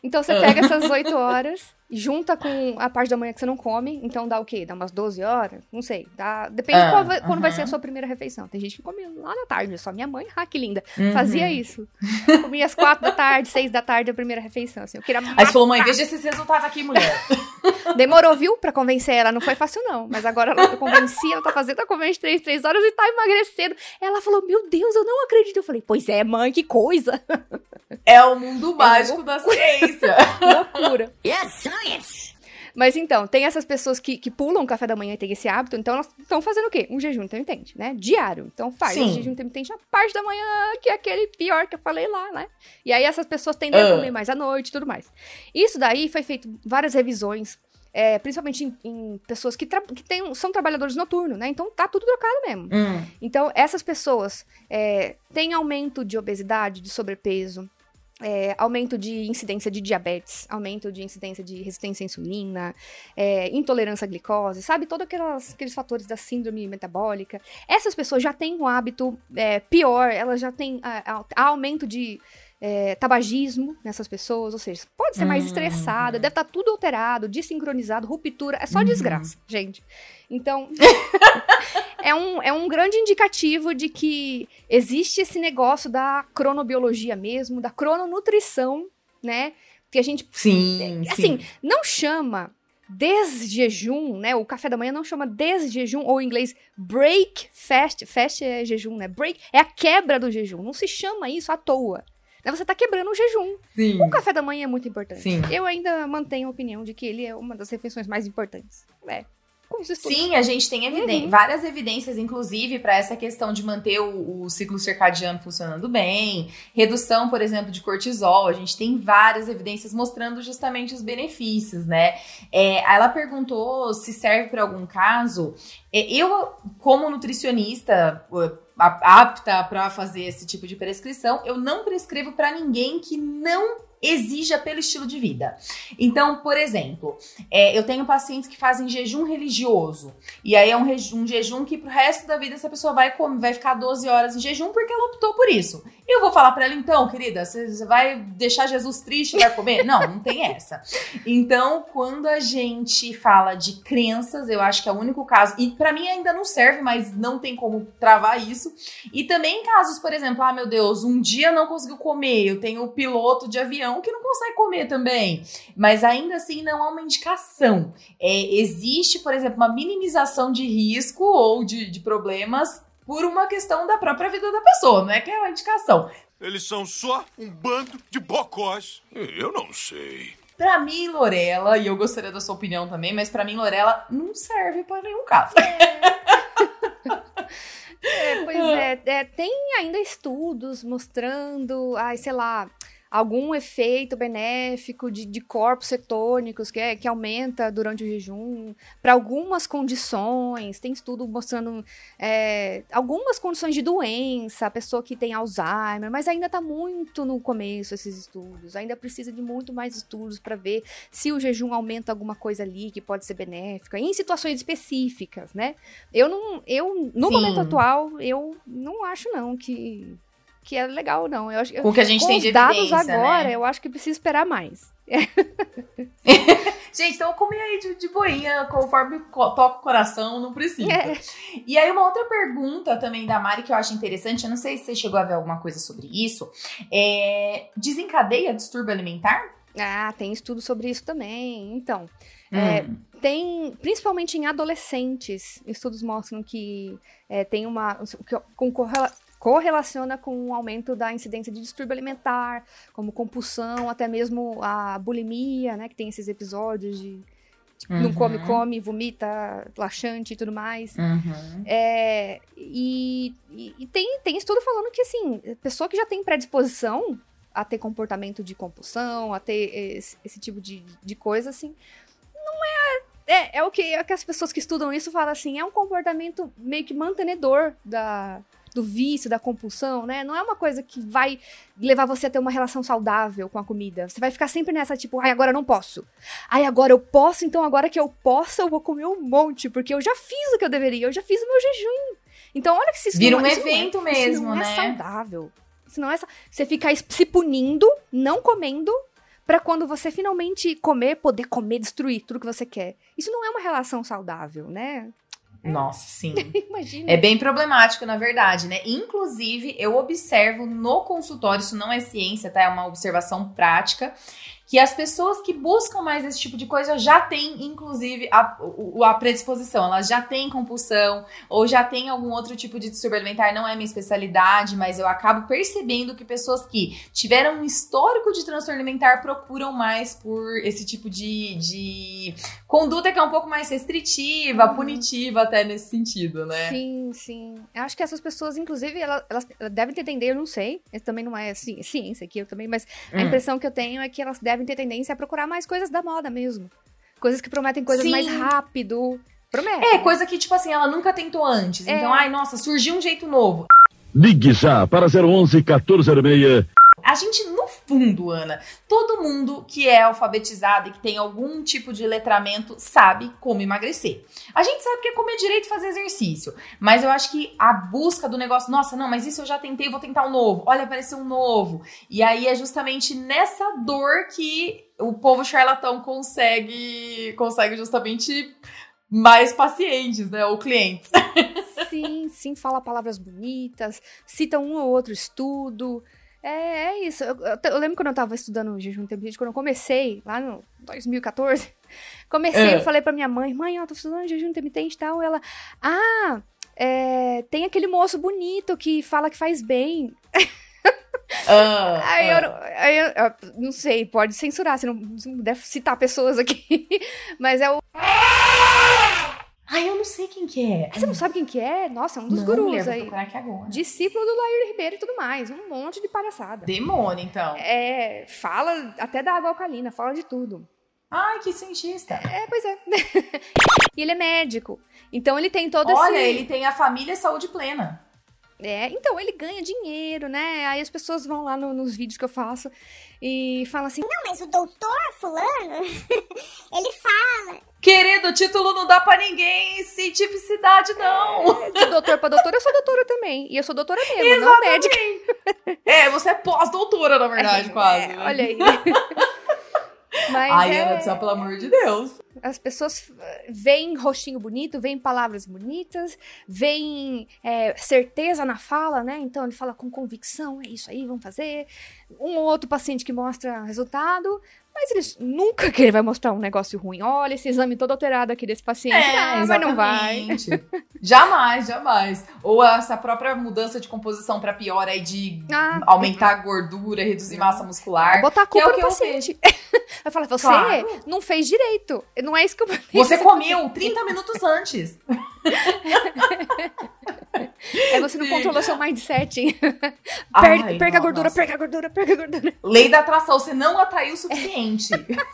Então você pega essas 8 horas, junta com a parte da manhã que você não come, então dá o quê? Dá umas 12 horas? Não sei. Depende de quando vai ser a sua primeira refeição. Tem gente que come lá na tarde, só minha mãe, que linda, fazia isso. Comia às 4 da tarde, 6 da tarde a primeira refeição. Assim, eu queria matar. Aí você falou, mãe, veja esses resultados aqui, mulher. Demorou, viu? Pra convencer ela. Não foi fácil, não. Mas agora eu convenci, ela tá fazendo a conversa de 3 horas e tá emagrecendo. Ela falou, meu Deus, eu não acredito. Eu falei, pois é, mãe, que coisa. É o mundo mágico da ciência. Loucura. Yes, science! Mas então, tem essas pessoas que pulam o café da manhã e tem esse hábito, então elas estão fazendo o quê? Um jejum intermitente, né? Diário. Então faz esse jejum intermitente na parte da manhã, que é aquele pior que eu falei lá, né? E aí essas pessoas tendem a comer mais à noite e tudo mais. Isso daí foi feito várias revisões, principalmente em pessoas que são trabalhadores noturnos, né? Então tá tudo trocado mesmo. Então essas pessoas têm aumento de obesidade, de sobrepeso, aumento de incidência de diabetes, aumento de incidência de resistência à insulina, intolerância à glicose, sabe? Todos aqueles fatores da síndrome metabólica. Essas pessoas já têm um hábito pior, elas já têm aumento de tabagismo nessas pessoas, ou seja, pode ser mais estressada, deve estar tudo alterado, desincronizado, ruptura, é só desgraça, gente. Então, é um grande indicativo de que existe esse negócio da cronobiologia mesmo, da crononutrição, né? Que a gente, assim, não chama desjejum, né? O café da manhã não chama desjejum, ou em inglês break fast. Fast é jejum, né? Break é a quebra do jejum. Não se chama isso à toa. Você tá quebrando o jejum. Sim. O café da manhã é muito importante. Sim. Eu ainda mantenho a opinião de que ele é uma das refeições mais importantes. Com isso tudo. Sim, a gente tem várias evidências, inclusive, para essa questão de manter o ciclo circadiano funcionando bem, redução, por exemplo, de cortisol. A gente tem várias evidências mostrando justamente os benefícios, né? Ela perguntou se serve para algum caso. Eu, como nutricionista apta para fazer esse tipo de prescrição, eu não prescrevo para ninguém que não exija pelo estilo de vida. Então, por exemplo, eu tenho pacientes que fazem jejum religioso, e aí é um jejum que pro resto da vida essa pessoa vai ficar 12 horas em jejum porque ela optou por isso. E eu vou falar pra ela, então, querida, você vai deixar Jesus triste e vai comer? Não tem essa. Então, quando a gente fala de crenças, eu acho que é o único caso, e pra mim ainda não serve, mas não tem como travar isso. E também em casos, por exemplo, meu Deus, um dia não conseguiu comer, eu tenho o piloto de avião que não consegue comer também, mas ainda assim não é uma indicação. Existe, por exemplo, uma minimização de risco ou de problemas por uma questão da própria vida da pessoa, não é que é uma indicação. Eles são só um bando de bocós. Eu não sei. Pra mim, Lorela, e eu gostaria da sua opinião também, mas pra mim, Lorela, não serve pra nenhum caso. Tem ainda estudos mostrando, sei lá, algum efeito benéfico de corpos cetônicos que aumenta durante o jejum, para algumas condições. Tem estudo mostrando algumas condições de doença, a pessoa que tem Alzheimer, mas ainda está muito no começo esses estudos, ainda precisa de muito mais estudos para ver se o jejum aumenta alguma coisa ali que pode ser benéfica, em situações específicas, né? No momento atual, eu não acho não que é legal, não. Eu acho, com o que a gente tem de dados evidência, agora, né? Eu acho que precisa esperar mais. Gente, então comer aí de boinha, conforme toca o coração, não precisa. E aí, uma outra pergunta também da Mari que eu acho interessante, eu não sei se você chegou a ver alguma coisa sobre isso, desencadeia distúrbio alimentar? Tem estudo sobre isso também. Então, tem, principalmente em adolescentes, estudos mostram que tem correlaciona com o aumento da incidência de distúrbio alimentar, como compulsão, até mesmo a bulimia, né, que tem esses episódios de não come, vomita, laxante e tudo mais. E tem estudo falando que, assim, pessoa que já tem predisposição a ter comportamento de compulsão, a ter esse tipo de coisa, assim, não é o que as pessoas que estudam isso falam, assim, é um comportamento meio que mantenedor do vício, da compulsão, né? Não é uma coisa que vai levar você a ter uma relação saudável com a comida. Você vai ficar sempre nessa, tipo, agora eu não posso. Agora eu posso, então agora que eu posso, eu vou comer um monte, porque eu já fiz o que eu deveria, eu já fiz o meu jejum. Então, olha que se isso vira um evento mesmo, né? Isso não é saudável. Isso não é você ficar se punindo, não comendo, pra quando você finalmente comer, poder comer, destruir tudo que você quer. Isso não é uma relação saudável, né? Nossa, sim. Imagina. É bem problemático, na verdade, né? Inclusive, eu observo no consultório, isso não é ciência, tá? É uma observação prática, que as pessoas que buscam mais esse tipo de coisa já têm, inclusive, a predisposição. Elas já têm compulsão ou já têm algum outro tipo de distúrbio alimentar. Não é minha especialidade, mas eu acabo percebendo que pessoas que tiveram um histórico de transtorno alimentar procuram mais por esse tipo de conduta que é um pouco mais restritiva, punitiva até nesse sentido, né? Sim, sim. Eu acho que essas pessoas, inclusive, elas devem ter tendência, eu não sei, isso também não é ciência aqui, eu também, mas a impressão que eu tenho é que elas devem ter tendência a procurar mais coisas da moda mesmo. Coisas que prometem coisas Sim. mais rápido. Prometem. É, coisa que, tipo assim, ela nunca tentou antes. Então, ai, nossa, surgiu um jeito novo. Ligue já para 011 1406. A gente, no fundo, Ana, todo mundo que é alfabetizado e que tem algum tipo de letramento sabe como emagrecer. A gente sabe que é comer direito e fazer exercício. Mas eu acho que a busca do negócio, nossa, não, mas isso eu já tentei, vou tentar um novo. Olha, apareceu um novo. E aí é justamente nessa dor que o povo charlatão consegue justamente mais pacientes, né, ou clientes. Sim, fala palavras bonitas, cita um ou outro estudo. É isso. Eu lembro quando eu tava estudando jejum intermitente, quando eu comecei, lá no 2014, eu falei pra minha mãe, eu tô estudando jejum intermitente e tal, ela, tem aquele moço bonito que fala que faz bem. Aí eu não sei, pode censurar, você não deve citar pessoas aqui, mas é o... Ai, eu não sei quem que é. Você não sabe quem que é? Nossa, é um dos não, gurus mulher, vou aí. procurar aqui agora. Discípulo do Laír Ribeiro e tudo mais. Um monte de palhaçada. Demônio, então. Fala até da água alcalina, fala de tudo. Ai, que cientista. Pois é. E ele é médico. Então ele tem todo Olha, ele tem a família saúde plena. Então ele ganha dinheiro, né? Aí as pessoas vão lá nos vídeos que eu faço e falam assim... Não, mas o doutor fulano, ele fala... Querido, o título não dá pra ninguém, cientificidade não. De doutor pra doutora, eu sou doutora também. E eu sou doutora mesmo, não médica. Você é pós-doutora, na verdade, quase. Né? Olha aí. Mas ai, Ana do céu, pelo amor de Deus. As pessoas veem rostinho bonito, veem palavras bonitas, veem certeza na fala, né? Então ele fala com convicção, é isso aí, vamos fazer. Um ou outro paciente que mostra resultado, mas eles nunca que ele vai mostrar um negócio ruim. Olha, esse exame todo alterado aqui desse paciente. Mas não vai. Jamais. Ou essa própria mudança de composição pra pior aí de aumentar a gordura, reduzir massa muscular. Botar a culpa no paciente. Vai falar, você não fez direito. Não é isso que eu... Você comeu 30 minutos antes. Você não controlou seu mindset. Perca a gordura. Lei da atração, você não atraiu o suficiente.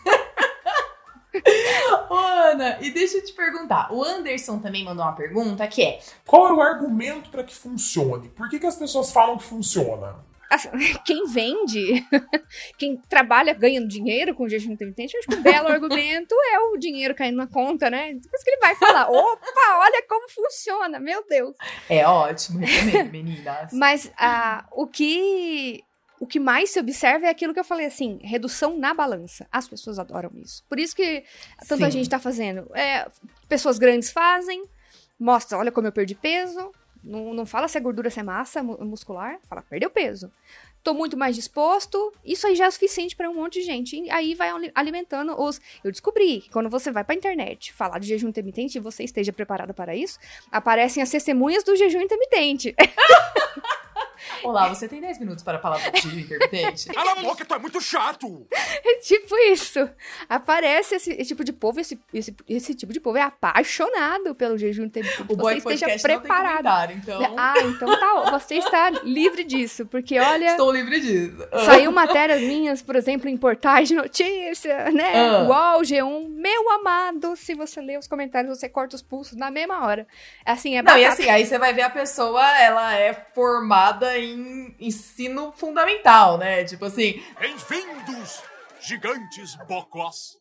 Ô, Ana, e deixa eu te perguntar. O Anderson também mandou uma pergunta que é... Qual é o argumento para que funcione? Por que as pessoas falam que funciona? Quem vende, quem trabalha ganhando dinheiro com jejum intermitente, eu acho que o belo argumento é o dinheiro caindo na conta, né? Por isso que ele vai falar, opa, olha como funciona, meu Deus. É ótimo, recomendo, meninas. Mas o que mais se observa é aquilo que eu falei, assim, redução na balança. As pessoas adoram isso. Por isso que tanta gente tá fazendo. Pessoas grandes fazem, mostra, olha como eu perdi peso. Não fala se é gordura, se é massa muscular. Fala, perdeu peso. Tô muito mais disposto. Isso aí já é suficiente pra um monte de gente. E aí vai alimentando os... Eu descobri que quando você vai pra internet falar de jejum intermitente e você esteja preparada para isso, aparecem as testemunhas do jejum intermitente. Olá, você tem 10 minutos para falar do jejum intermitente? Cala a boca, tu é muito chato! É tipo isso. Aparece esse tipo de povo, esse tipo de povo é apaixonado pelo jejum intermitente. O Boy Podcast preparado. Não tem então... Então tá, você está livre disso, porque olha... Estou livre disso. Saiu matérias minhas, por exemplo, em portais de notícia, né? UOL, G1, meu amado, se você ler os comentários, você corta os pulsos na mesma hora. Assim, é batata. Não, e assim, aí você vai ver a pessoa, ela é formada em ensino fundamental, né? Tipo assim... Bem-vindos, gigantes bocós!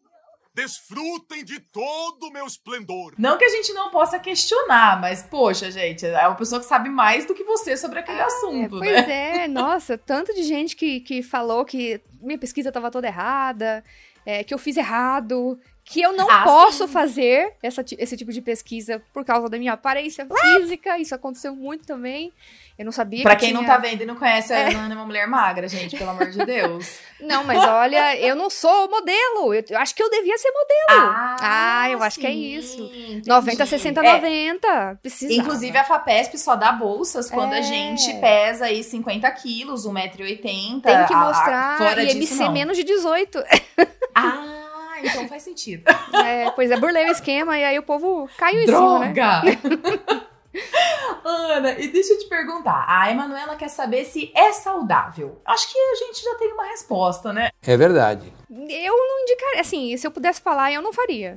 Desfrutem de todo o meu esplendor. Não que a gente não possa questionar, mas, poxa, gente, é uma pessoa que sabe mais do que você sobre aquele assunto, né? Pois é, nossa, tanto de gente que falou que minha pesquisa estava toda errada, que eu fiz errado, que eu não posso fazer esse tipo de pesquisa por causa da minha aparência física. Isso aconteceu muito também. Eu não sabia Pra quem não tá vendo e não conhece, a Ana é uma mulher magra, gente, pelo amor de Deus. Não, mas olha, eu não sou modelo. Eu acho que eu devia ser modelo. Eu acho que é isso. Entendi. 90, 60, 90. Precisa. Inclusive, a FAPESP só dá bolsas quando a gente pesa aí 50 quilos, 1,80 m. Tem que mostrar fora IMC disso, não. menos de 18. Então faz sentido. Pois é, burlei o esquema e aí o povo caiu em cima, né? Droga! Ana, e deixa eu te perguntar. A Emanuela quer saber se é saudável. Acho que a gente já tem uma resposta, né? É verdade. Eu não indicaria, assim, se eu pudesse falar, eu não faria.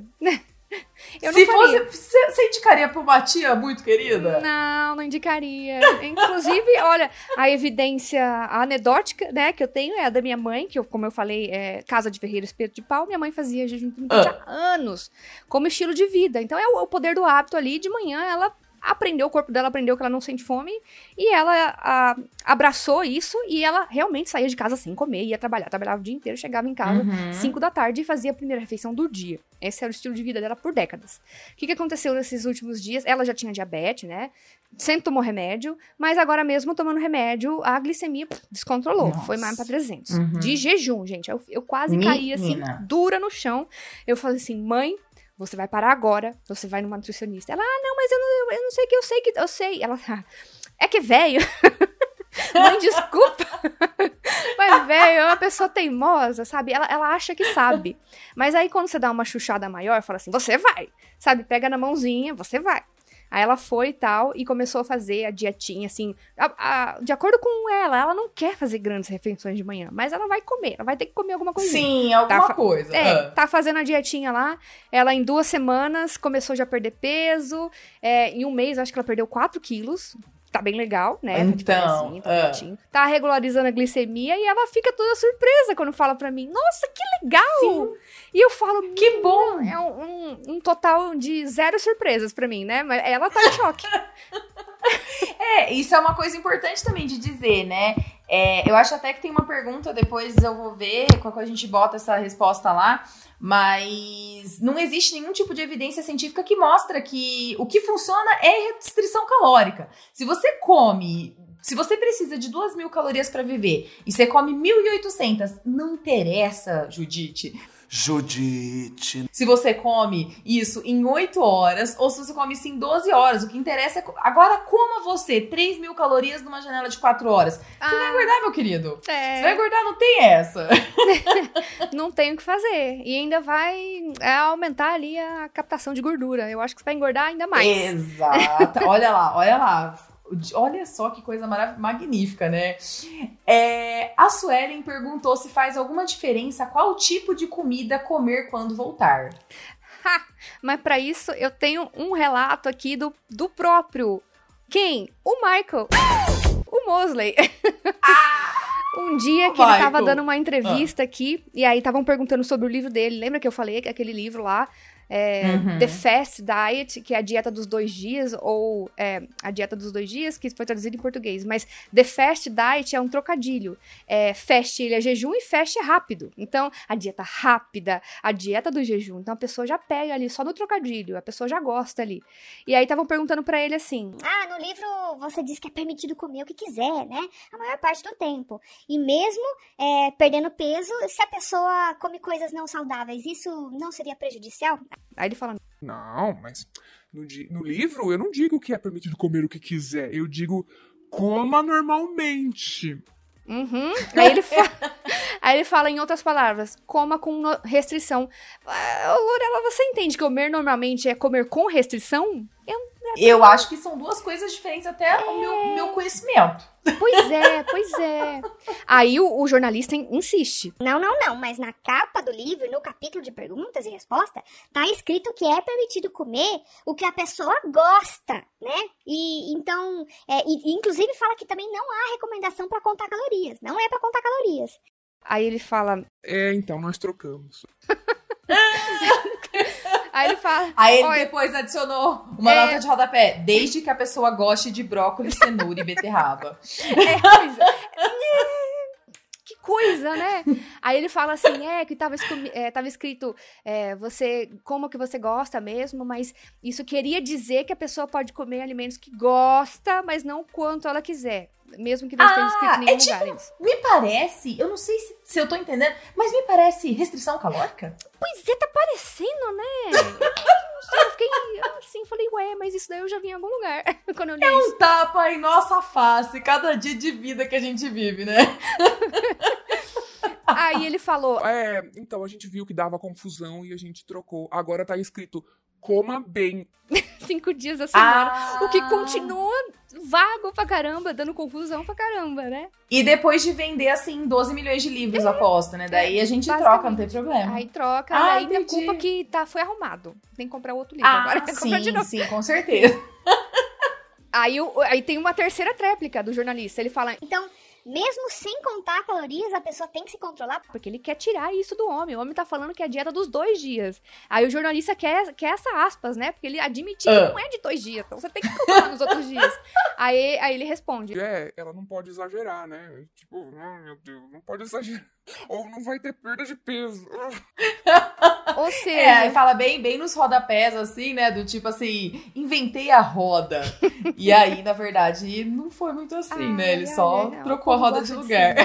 Você indicaria pra uma tia muito querida? Não indicaria. Inclusive, olha, a evidência anedótica, né, que eu tenho é a da minha mãe, que, como eu falei, é casa de ferreiro, espeto de pau. Minha mãe fazia jejum intermitente há anos, como estilo de vida. Então, é o poder do hábito ali. De manhã, ela o corpo dela aprendeu que ela não sente fome, e ela abraçou isso, e ela realmente saía de casa sem comer, ia trabalhava o dia inteiro, chegava em casa 5 da tarde e fazia a primeira refeição do dia. Esse era o estilo de vida dela por décadas. O que aconteceu nesses últimos dias? Ela já tinha diabetes, né? Sempre tomou remédio, mas agora mesmo tomando remédio, a glicemia descontrolou. Nossa. Foi mais pra 300. De jejum, gente. Eu quase caí assim, dura no chão. Eu falei assim, mãe, você vai parar agora, você vai numa nutricionista. Ela, não, mas eu não sei que eu sei. Ela, é que velho. Mãe, desculpa. Mas velho é uma pessoa teimosa, sabe? Ela acha que sabe. Mas aí quando você dá uma chuchada maior, fala assim, você vai. Sabe? Pega na mãozinha, você vai. Aí ela foi e tal, e começou a fazer a dietinha, assim, de acordo com ela não quer fazer grandes refeições de manhã, mas ela vai comer, ela vai ter que comer alguma coisinha. Sim, alguma coisa. Tá fazendo a dietinha lá, ela em 2 semanas começou já a perder peso, em 1 mês acho que ela perdeu 4 quilos, tá bem legal, né? Então, tá regularizando a glicemia e ela fica toda surpresa quando fala pra mim, nossa, que legal! Sim. E eu falo, que bom! É um total de 0 surpresas pra mim, né? Mas ela tá em choque. Isso é uma coisa importante também de dizer, né? Eu acho até que tem uma pergunta, depois eu vou ver, quando a gente bota essa resposta lá, mas não existe nenhum tipo de evidência científica que mostra que o que funciona é restrição calórica. Se você precisa de 2.000 calorias para viver e você come 1.800, não interessa, Judite. Se você come isso em 8 horas ou se você come isso em 12 horas, o que interessa é... Agora, coma você 3.000 calorias numa janela de 4 horas. Você vai engordar, meu querido. Você vai engordar, não tem essa. Não tem o que fazer. E ainda vai aumentar ali a captação de gordura. Eu acho que você vai engordar ainda mais. Exato. Olha lá. Olha só que coisa magnífica, né? A Suelen perguntou se faz alguma diferença qual tipo de comida comer quando voltar. Mas pra isso eu tenho um relato aqui do próprio. Quem? O Michael. O Mosley. Um dia que ele tava dando uma entrevista aqui, e aí estavam perguntando sobre o livro dele. Lembra que eu falei que aquele livro lá, The Fast Diet, que é a dieta dos 2 dias, ou a dieta dos 2 dias, que foi traduzido em português. Mas The Fast Diet é um trocadilho. Fast, ele é jejum, e fast é rápido. Então, a dieta rápida, a dieta do jejum. Então, a pessoa já pega ali, só no trocadilho. A pessoa já gosta ali. E aí, estavam perguntando pra ele assim... no livro você diz que é permitido comer o que quiser, né? A maior parte do tempo. E mesmo perdendo peso, se a pessoa come coisas não saudáveis, isso não seria prejudicial? Aí ele fala... Não, mas no livro eu não digo que é permitido comer o que quiser. Eu digo, coma normalmente. Aí ele fala em outras palavras, coma com restrição. Lorela, você entende que comer normalmente é comer com restrição? Eu acho que são 2 coisas diferentes, até o meu conhecimento. Pois é. Aí o jornalista insiste. Não, mas na capa do livro, no capítulo de perguntas e respostas, tá escrito que é permitido comer o que a pessoa gosta, né? E então, inclusive fala que também não há recomendação pra contar calorias. Não é pra contar calorias. Aí ele fala... Então nós trocamos. Aí ele fala... Aí ele olha, depois adicionou uma nota de rodapé. Desde que a pessoa goste de brócolis, cenoura e beterraba. Que coisa, né? Aí ele fala assim, que tava escrito, você, como que você gosta mesmo, mas isso queria dizer que a pessoa pode comer alimentos que gosta, mas não o quanto ela quiser. Mesmo que não esteja escrito em nenhum lugar isso. Me parece, eu não sei se eu tô entendendo, mas me parece restrição calórica. Pois é, tá parecendo, né? Não sei, eu fiquei assim, falei, mas isso daí eu já vi em algum lugar, quando eu li isso. Um tapa em nossa face, cada dia de vida que a gente vive, né? Aí ele falou... Então a gente viu que dava confusão e a gente trocou. Agora tá escrito, coma bem. 5 dias a semana. O que continua vago pra caramba, dando confusão pra caramba, né? E depois de vender, assim, 12 milhões de livros, aposta, né? Daí a gente troca, não tem problema. Aí troca, aí tem culpa que foi arrumado. Tem que comprar outro livro agora. Comprar de novo. Sim, com certeza. Aí tem uma terceira tréplica do jornalista. Ele fala... Então, mesmo sem contar calorias, a pessoa tem que se controlar. Porque ele quer tirar isso do homem. O homem tá falando que é a dieta dos 2 dias. Aí o jornalista quer essa aspas, né? Porque ele admitiu que não é de 2 dias. Então você tem que controlar nos outros dias. Aí ele responde. Ela não pode exagerar, né? Tipo, meu Deus, não pode exagerar. Ou não vai ter perda de peso. Ou seja... aí fala bem nos rodapés, assim, né? Do tipo assim, inventei a roda. E aí, na verdade, não foi muito assim, né? Ele só trocou a roda de lugar.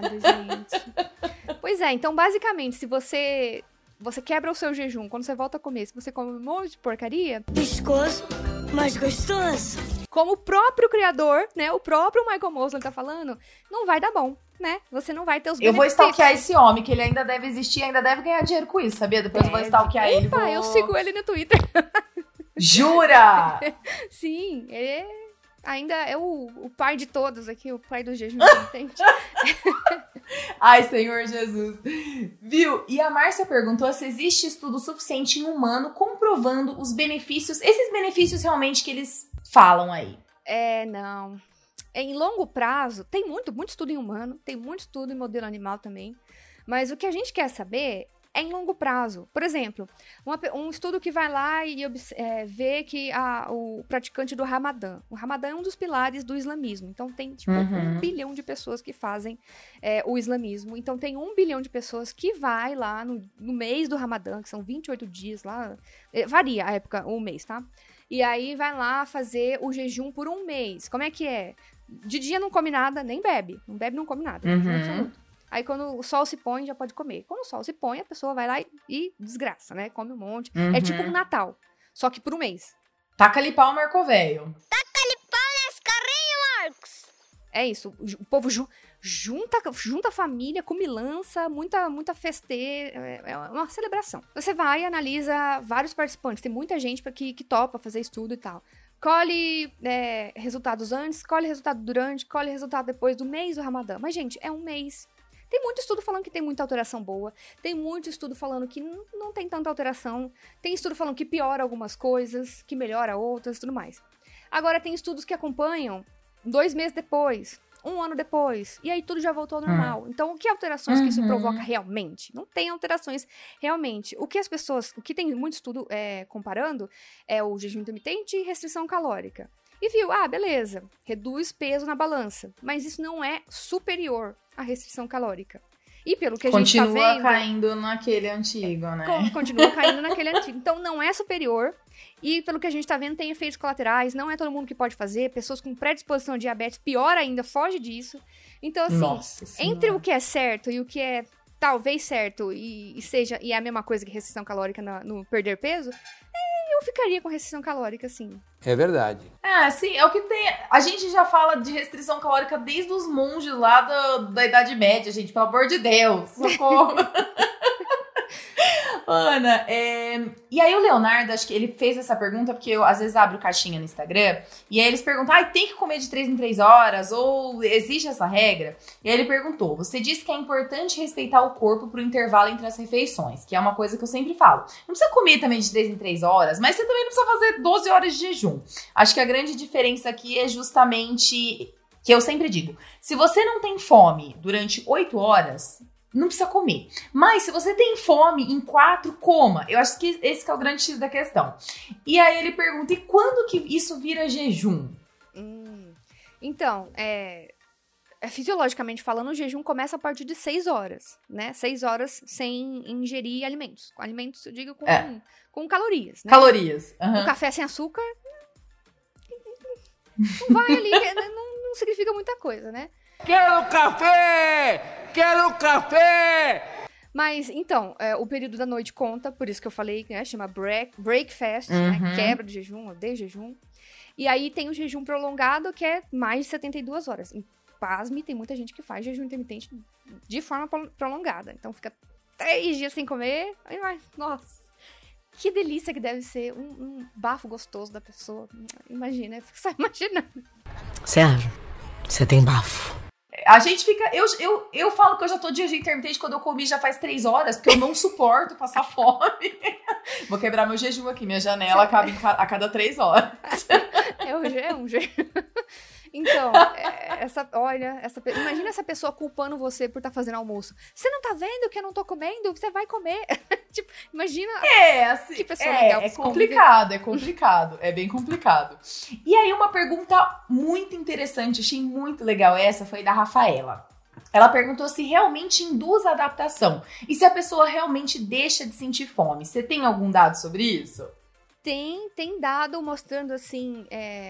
Gente. Pois é, então basicamente, se você quebra o seu jejum, quando você volta a comer, se você come um monte de porcaria... Viscoso, mas gostoso. Como o próprio criador, né? O próprio Michael Mosley tá falando, não vai dar bom, né? Você não vai ter os benefícios. Eu vou stalkear esse homem, que ele ainda deve existir, ainda deve ganhar dinheiro com isso, sabia? Depois eu vou stalkear ele. Eu sigo ele no Twitter. Jura? Sim, ele ainda é o pai de todos aqui, o pai do jejum intermitente. Ai, Senhor Jesus. Viu? E a Márcia perguntou se existe estudo suficiente em humano comprovando os benefícios, esses benefícios realmente que eles falam aí. Não. Em longo prazo, tem muito estudo em humano, tem muito estudo em modelo animal também, mas o que a gente quer saber é em longo prazo. Por exemplo, um estudo que vai lá e vê que o praticante do Ramadã. O Ramadã é um dos pilares do islamismo. Então, tem 1 bilhão de pessoas que fazem o islamismo. Então, tem 1 bilhão de pessoas que vai lá no mês do Ramadã, que são 28 dias lá. Varia a época, o mês, tá? E aí, vai lá fazer o jejum por 1 mês. Como é que é? De dia não come nada, nem bebe. Não bebe, não come nada. Absoluto. Aí, quando o sol se põe, já pode comer. Quando o sol se põe, a pessoa vai lá e desgraça, né? Come um monte. É tipo um Natal, só que por 1 mês. Taca-lhe pau, Marco Velho. Taca-lhe pau nas carrinhas, Marcos. É isso. O povo junta a família, comilança, muita festeira. É uma celebração. Você vai e analisa vários participantes. Tem muita gente que topa fazer estudo e tal. Colhe resultados antes, colhe resultado durante, colhe resultado depois do mês do Ramadã. Mas, gente, é 1 mês. Tem muito estudo falando que tem muita alteração boa. Tem muito estudo falando que não tem tanta alteração. Tem estudo falando que piora algumas coisas, que melhora outras e tudo mais. Agora, tem estudos que acompanham 2 meses depois, 1 ano depois. E aí tudo já voltou ao normal. Então, que alterações que isso provoca realmente? Não tem alterações realmente. O que tem muito estudo comparando é o jejum intermitente e restrição calórica. E viu, beleza, reduz peso na balança. Mas isso não é superior à restrição calórica. E pelo que a gente tá vendo... Continua caindo naquele antigo, né? Continua caindo naquele antigo. Então, não é superior. E pelo que a gente tá vendo, tem efeitos colaterais. Não é todo mundo que pode fazer. Pessoas com predisposição a diabetes, pior ainda, foge disso. Então, assim, entre o que é certo e o que é talvez certo e é a mesma coisa que restrição calórica no perder peso, eu ficaria com restrição calórica, sim. É verdade. Sim, é o que tem. A gente já fala de restrição calórica desde os monges lá da Idade Média, gente, pelo amor de Deus. Socorro. Ana, e aí o Leonardo, acho que ele fez essa pergunta porque eu às vezes abro caixinha no Instagram e aí eles perguntam, tem que comer de 3 em 3 horas ou existe essa regra? E aí ele perguntou, você disse que é importante respeitar o corpo pro intervalo entre as refeições, que é uma coisa que eu sempre falo. Não precisa comer também de 3 em 3 horas, mas você também não precisa fazer 12 horas de jejum. Acho que a grande diferença aqui é justamente, que eu sempre digo, se você não tem fome durante 8 horas... não precisa comer. Mas se você tem fome, em 4, coma. Eu acho que esse que é o grande X da questão. E aí ele pergunta, e quando que isso vira jejum? Então, fisiologicamente falando, o jejum começa a partir de 6 horas, né? 6 horas sem ingerir alimentos. Alimentos, eu digo, com calorias, né? Calorias. O café sem açúcar não vai ali, não significa muita coisa, né? Quero café! Quero café! Mas, então, o período da noite conta, por isso que eu falei, né? Chama breakfast, né? Quebra de jejum, ou de jejum. E aí tem o jejum prolongado, que é mais de 72 horas. E, pasme, tem muita gente que faz jejum intermitente de forma prolongada. Então fica 3 dias sem comer. Nossa, que delícia que deve ser um bafo gostoso da pessoa. Imagina, eu fico só imaginando. Sérgio, você tem bafo. A gente fica... Eu falo que eu já tô de jejum intermitente quando eu comi já faz 3 horas, porque eu não suporto passar fome. Vou quebrar meu jejum aqui. Minha janela acaba a cada 3 horas. É um jejum. Então, imagina essa pessoa culpando você por estar fazendo almoço. Você não tá vendo que eu não tô comendo? Você vai comer. Tipo, imagina assim, que pessoa legal. É complicado. É bem complicado. E aí, uma pergunta muito interessante, achei muito legal essa, foi da Rafaela. Ela perguntou se realmente induz a adaptação e se a pessoa realmente deixa de sentir fome. Você tem algum dado sobre isso? Tem dado mostrando, assim,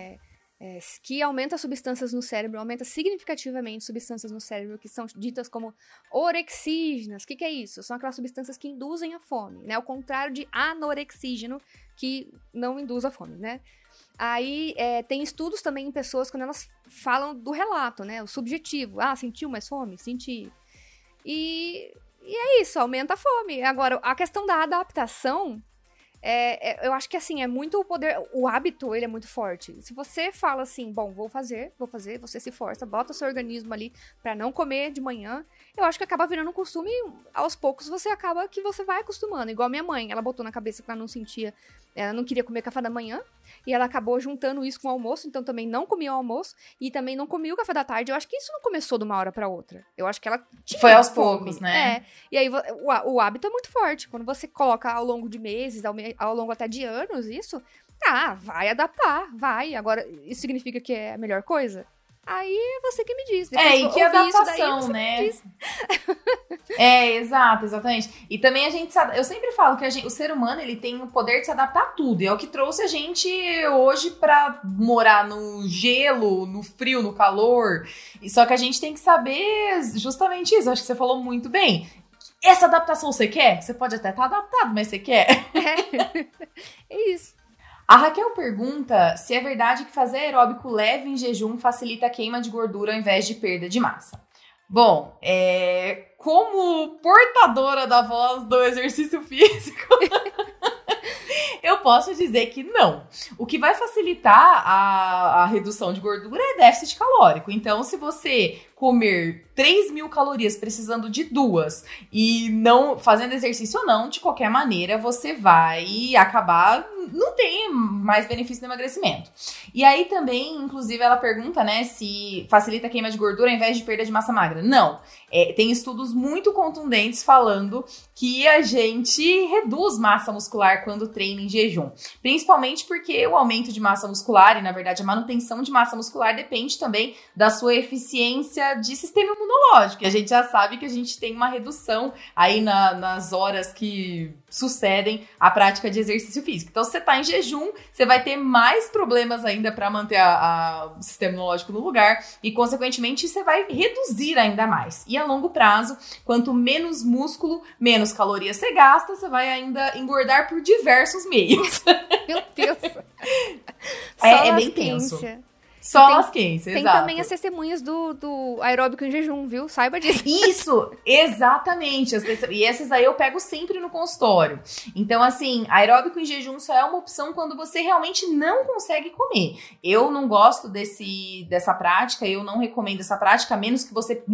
que aumenta substâncias no cérebro, aumenta significativamente substâncias no cérebro que são ditas como orexígenas. O que é isso? São aquelas substâncias que induzem a fome, né? Ao contrário de anorexígeno, que não induz a fome, né? Aí tem estudos também em pessoas quando elas falam do relato, né? O subjetivo. Sentiu mais fome? Senti. E é isso, aumenta a fome. Agora, a questão da adaptação... eu acho que, assim, é muito o poder... O hábito, ele é muito forte. Se você fala assim, bom, vou fazer, você se força, bota o seu organismo ali pra não comer de manhã, eu acho que acaba virando um costume e, aos poucos, você vai acostumando. Igual a minha mãe, ela botou na cabeça que ela não sentia... Ela não queria comer café da manhã, e ela acabou juntando isso com o almoço, então também não comia o almoço, e também não comia o café da tarde. Eu acho que isso não começou de uma hora pra outra. Eu acho que ela tinha Foi aos fome. poucos, né? E aí o hábito é muito forte. Quando você coloca ao longo de meses, ao longo até de anos, isso, vai adaptar, vai. Agora, isso significa que é a melhor coisa? Aí é você que me diz. E que adaptação, né? Exatamente. E também a gente sabe, eu sempre falo que o ser humano, ele tem o poder de se adaptar a tudo. E é o que trouxe a gente hoje pra morar no gelo, no frio, no calor. E só que a gente tem que saber justamente isso. Acho que você falou muito bem. Essa adaptação você quer? Você pode até estar adaptado, mas você quer? É isso. A Raquel pergunta se é verdade que fazer aeróbico leve em jejum facilita a queima de gordura ao invés de perda de massa. Bom, como portadora da voz do exercício físico, eu posso dizer que não. O que vai facilitar a redução de gordura é déficit calórico. Então, se você comer 3.000 calorias precisando de 2 e não fazendo exercício ou não, de qualquer maneira, você vai acabar... Não tem mais benefício no emagrecimento. E aí também, inclusive, ela pergunta, né, se facilita a queima de gordura ao invés de perda de massa magra. Não. Tem estudos muito contundentes falando que a gente reduz massa muscular quando treina em jejum. Principalmente porque o aumento de massa muscular e, na verdade, a manutenção de massa muscular depende também da sua eficiência de sistema imunológico. E a gente já sabe que a gente tem uma redução aí nas horas que sucedem a prática de exercício físico. Então, se você tá em jejum, você vai ter mais problemas ainda para manter o sistema imunológico no lugar e, consequentemente, você vai reduzir ainda mais. E a longo prazo, quanto menos músculo, menos calorias você gasta, você vai ainda engordar por diversos meios. Meu Deus! É bem tenso. Só as quentes, exato. Tem também as testemunhas do aeróbico em jejum, viu? Saiba disso. Isso, exatamente. E essas aí eu pego sempre no consultório. Então, assim, aeróbico em jejum só é uma opção quando você realmente não consegue comer. Eu não gosto dessa prática, eu não recomendo essa prática, a menos que você não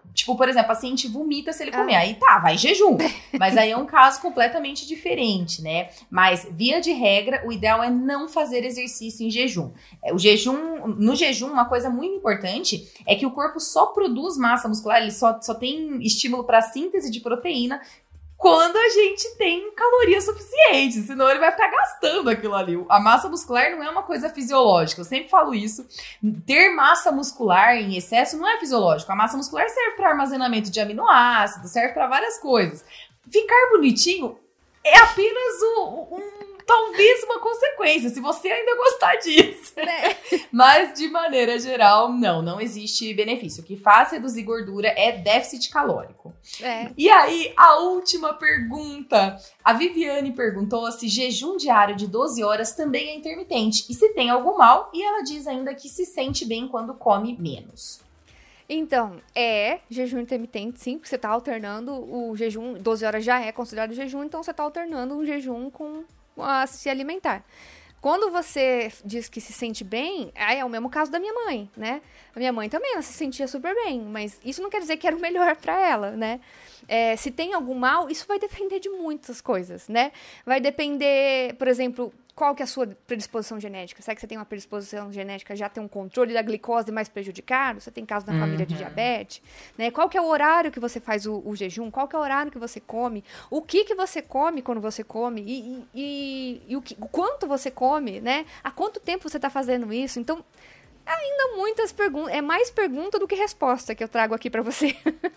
Tipo, por exemplo, paciente vomita se ele comer. Aí tá, vai em jejum. Mas aí é um caso completamente diferente, né? Mas, via de regra, o ideal é não fazer exercício em jejum. No jejum, uma coisa muito importante é que o corpo só produz massa muscular, ele só tem estímulo para síntese de proteína quando a gente tem caloria suficiente, senão ele vai ficar gastando aquilo ali. A massa muscular não é uma coisa fisiológica, eu sempre falo isso. Ter massa muscular em excesso não é fisiológico. A massa muscular serve para armazenamento de aminoácidos, serve para várias coisas. Ficar bonitinho é apenas talvez uma consequência, se você ainda gostar disso. Mas, de maneira geral, não existe benefício. O que faz reduzir gordura é déficit calórico. E aí, a última pergunta. A Viviane perguntou se jejum diário de 12 horas também é intermitente e se tem algum mal. E ela diz ainda que se sente bem quando come menos. Então, jejum intermitente, sim, porque você tá alternando o jejum, 12 horas já é considerado jejum, então você tá alternando um jejum com a se alimentar. Quando você diz que se sente bem, é o mesmo caso da minha mãe, né? A minha mãe também, ela se sentia super bem, mas isso não quer dizer que era o melhor pra ela, né? Se tem algum mal, isso vai depender de muitas coisas, né? Vai depender, por exemplo, qual que é a sua predisposição genética? Será que você tem uma predisposição genética, já tem um controle da glicose mais prejudicado? Você tem caso na família de diabetes? Né? Qual que é o horário que você faz o jejum? Qual que é o horário que você come? O que você come quando você come? E o quanto você come, né? Há quanto tempo você está fazendo isso? Então, ainda muitas perguntas. É mais pergunta do que resposta que eu trago aqui para você.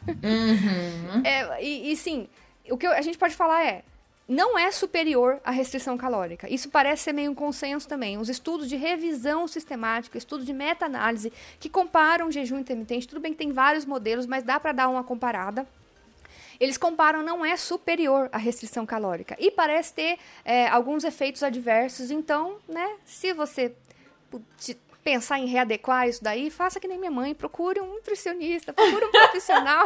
Sim, o que a gente pode falar não é superior à restrição calórica. Isso parece ser meio um consenso também. Os estudos de revisão sistemática, estudos de meta-análise, que comparam o jejum intermitente, tudo bem que tem vários modelos, mas dá para dar uma comparada. Eles comparam, não é superior à restrição calórica. E parece ter alguns efeitos adversos. Então, né, se você pensar em readequar isso daí, faça que nem minha mãe, procure um nutricionista, procure um profissional.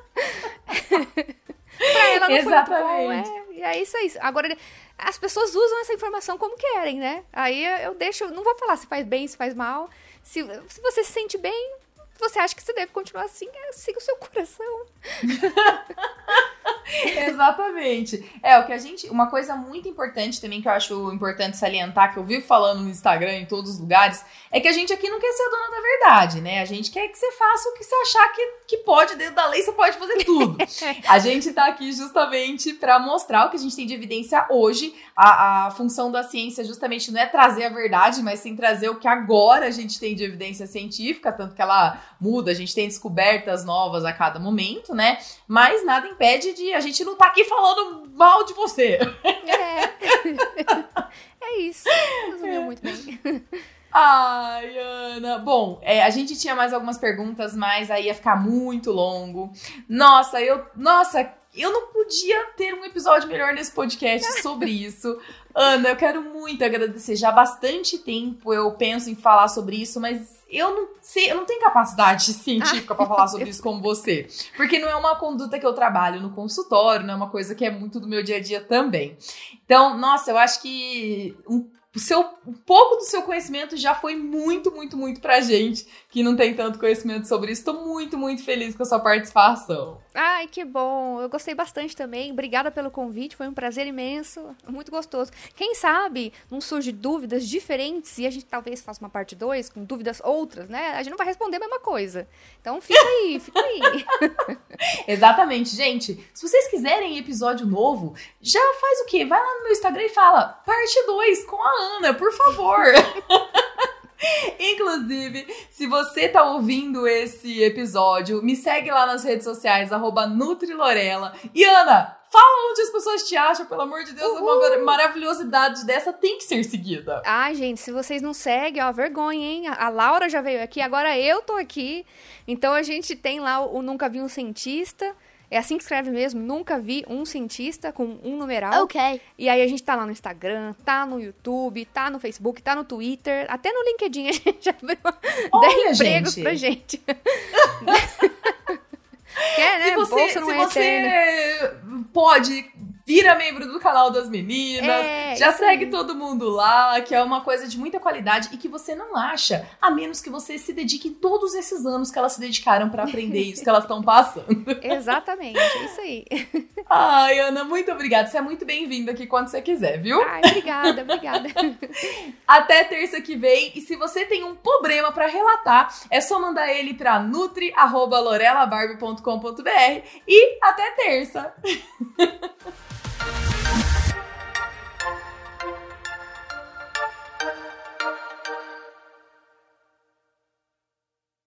Pra ela não foi muito bom, e é isso aí. Agora, as pessoas usam essa informação como querem, né? Aí eu deixo, não vou falar se faz bem, se faz mal. Se você se sente bem, você acha que você deve continuar assim, siga o seu coração. Exatamente. Uma coisa muito importante também que eu acho importante salientar, que eu vivo falando no Instagram, em todos os lugares, é que a gente aqui não quer ser a dona da verdade, né? A gente quer que você faça o que você achar que pode, dentro da lei você pode fazer tudo. A gente tá aqui justamente para mostrar o que a gente tem de evidência hoje. A função da ciência justamente não é trazer a verdade, mas sim trazer o que agora a gente tem de evidência científica, tanto que ela muda, a gente tem descobertas novas a cada momento, né? Mas nada impede de a gente não tá aqui falando mal de você. É isso. Resumiu muito bem. Ai, Ana. Bom, a gente tinha mais algumas perguntas, mas aí ia ficar muito longo. Nossa, eu não podia ter um episódio melhor nesse podcast sobre isso. Ana, eu quero muito agradecer. Já há bastante tempo eu penso em falar sobre isso, mas eu não tenho capacidade científica para falar sobre isso como você. Porque não é uma conduta que eu trabalho no consultório, não é uma coisa que é muito do meu dia a dia também. Então, nossa, eu acho que um pouco do seu conhecimento já foi muito, muito, muito pra gente que não tem tanto conhecimento sobre isso. Tô muito, muito feliz com a sua participação. Ai, que bom. Eu gostei bastante também. Obrigada pelo convite. Foi um prazer imenso. Muito gostoso. Quem sabe não surge dúvidas diferentes e a gente talvez faça uma parte 2 com dúvidas outras, né? A gente não vai responder a mesma coisa. Então fica aí, fica aí. Exatamente, gente. Se vocês quiserem episódio novo, já faz o quê? Vai lá no meu Instagram e fala parte 2 com a Ana, por favor. Inclusive, se você tá ouvindo esse episódio, me segue lá nas redes sociais, @NutriLorela. E Ana, fala onde as pessoas te acham, pelo amor de Deus. Uma maravilhosidade dessa tem que ser seguida. Ai, gente, se vocês não seguem, vergonha, hein? A Laura já veio aqui, agora eu tô aqui. Então a gente tem lá o Nunca Vi um Cientista. É assim que escreve mesmo, Nunca Vi um Cientista, com um numeral. Ok. E aí a gente tá lá no Instagram, tá no YouTube, tá no Facebook, tá no Twitter, até no LinkedIn a gente já abriu 10 empregos pra gente. Quer, né? Se você pode vira membro do canal das meninas, já segue todo mundo lá, que é uma coisa de muita qualidade e que você não acha, a menos que você se dedique todos esses anos que elas se dedicaram pra aprender isso que elas estão passando. Exatamente, é isso aí. Ai, Ana, muito obrigada. Você é muito bem-vinda aqui quando você quiser, viu? Ai, obrigada. Até terça que vem. E se você tem um problema pra relatar, é só mandar ele pra nutri@lorelabarbie.com.br e até terça!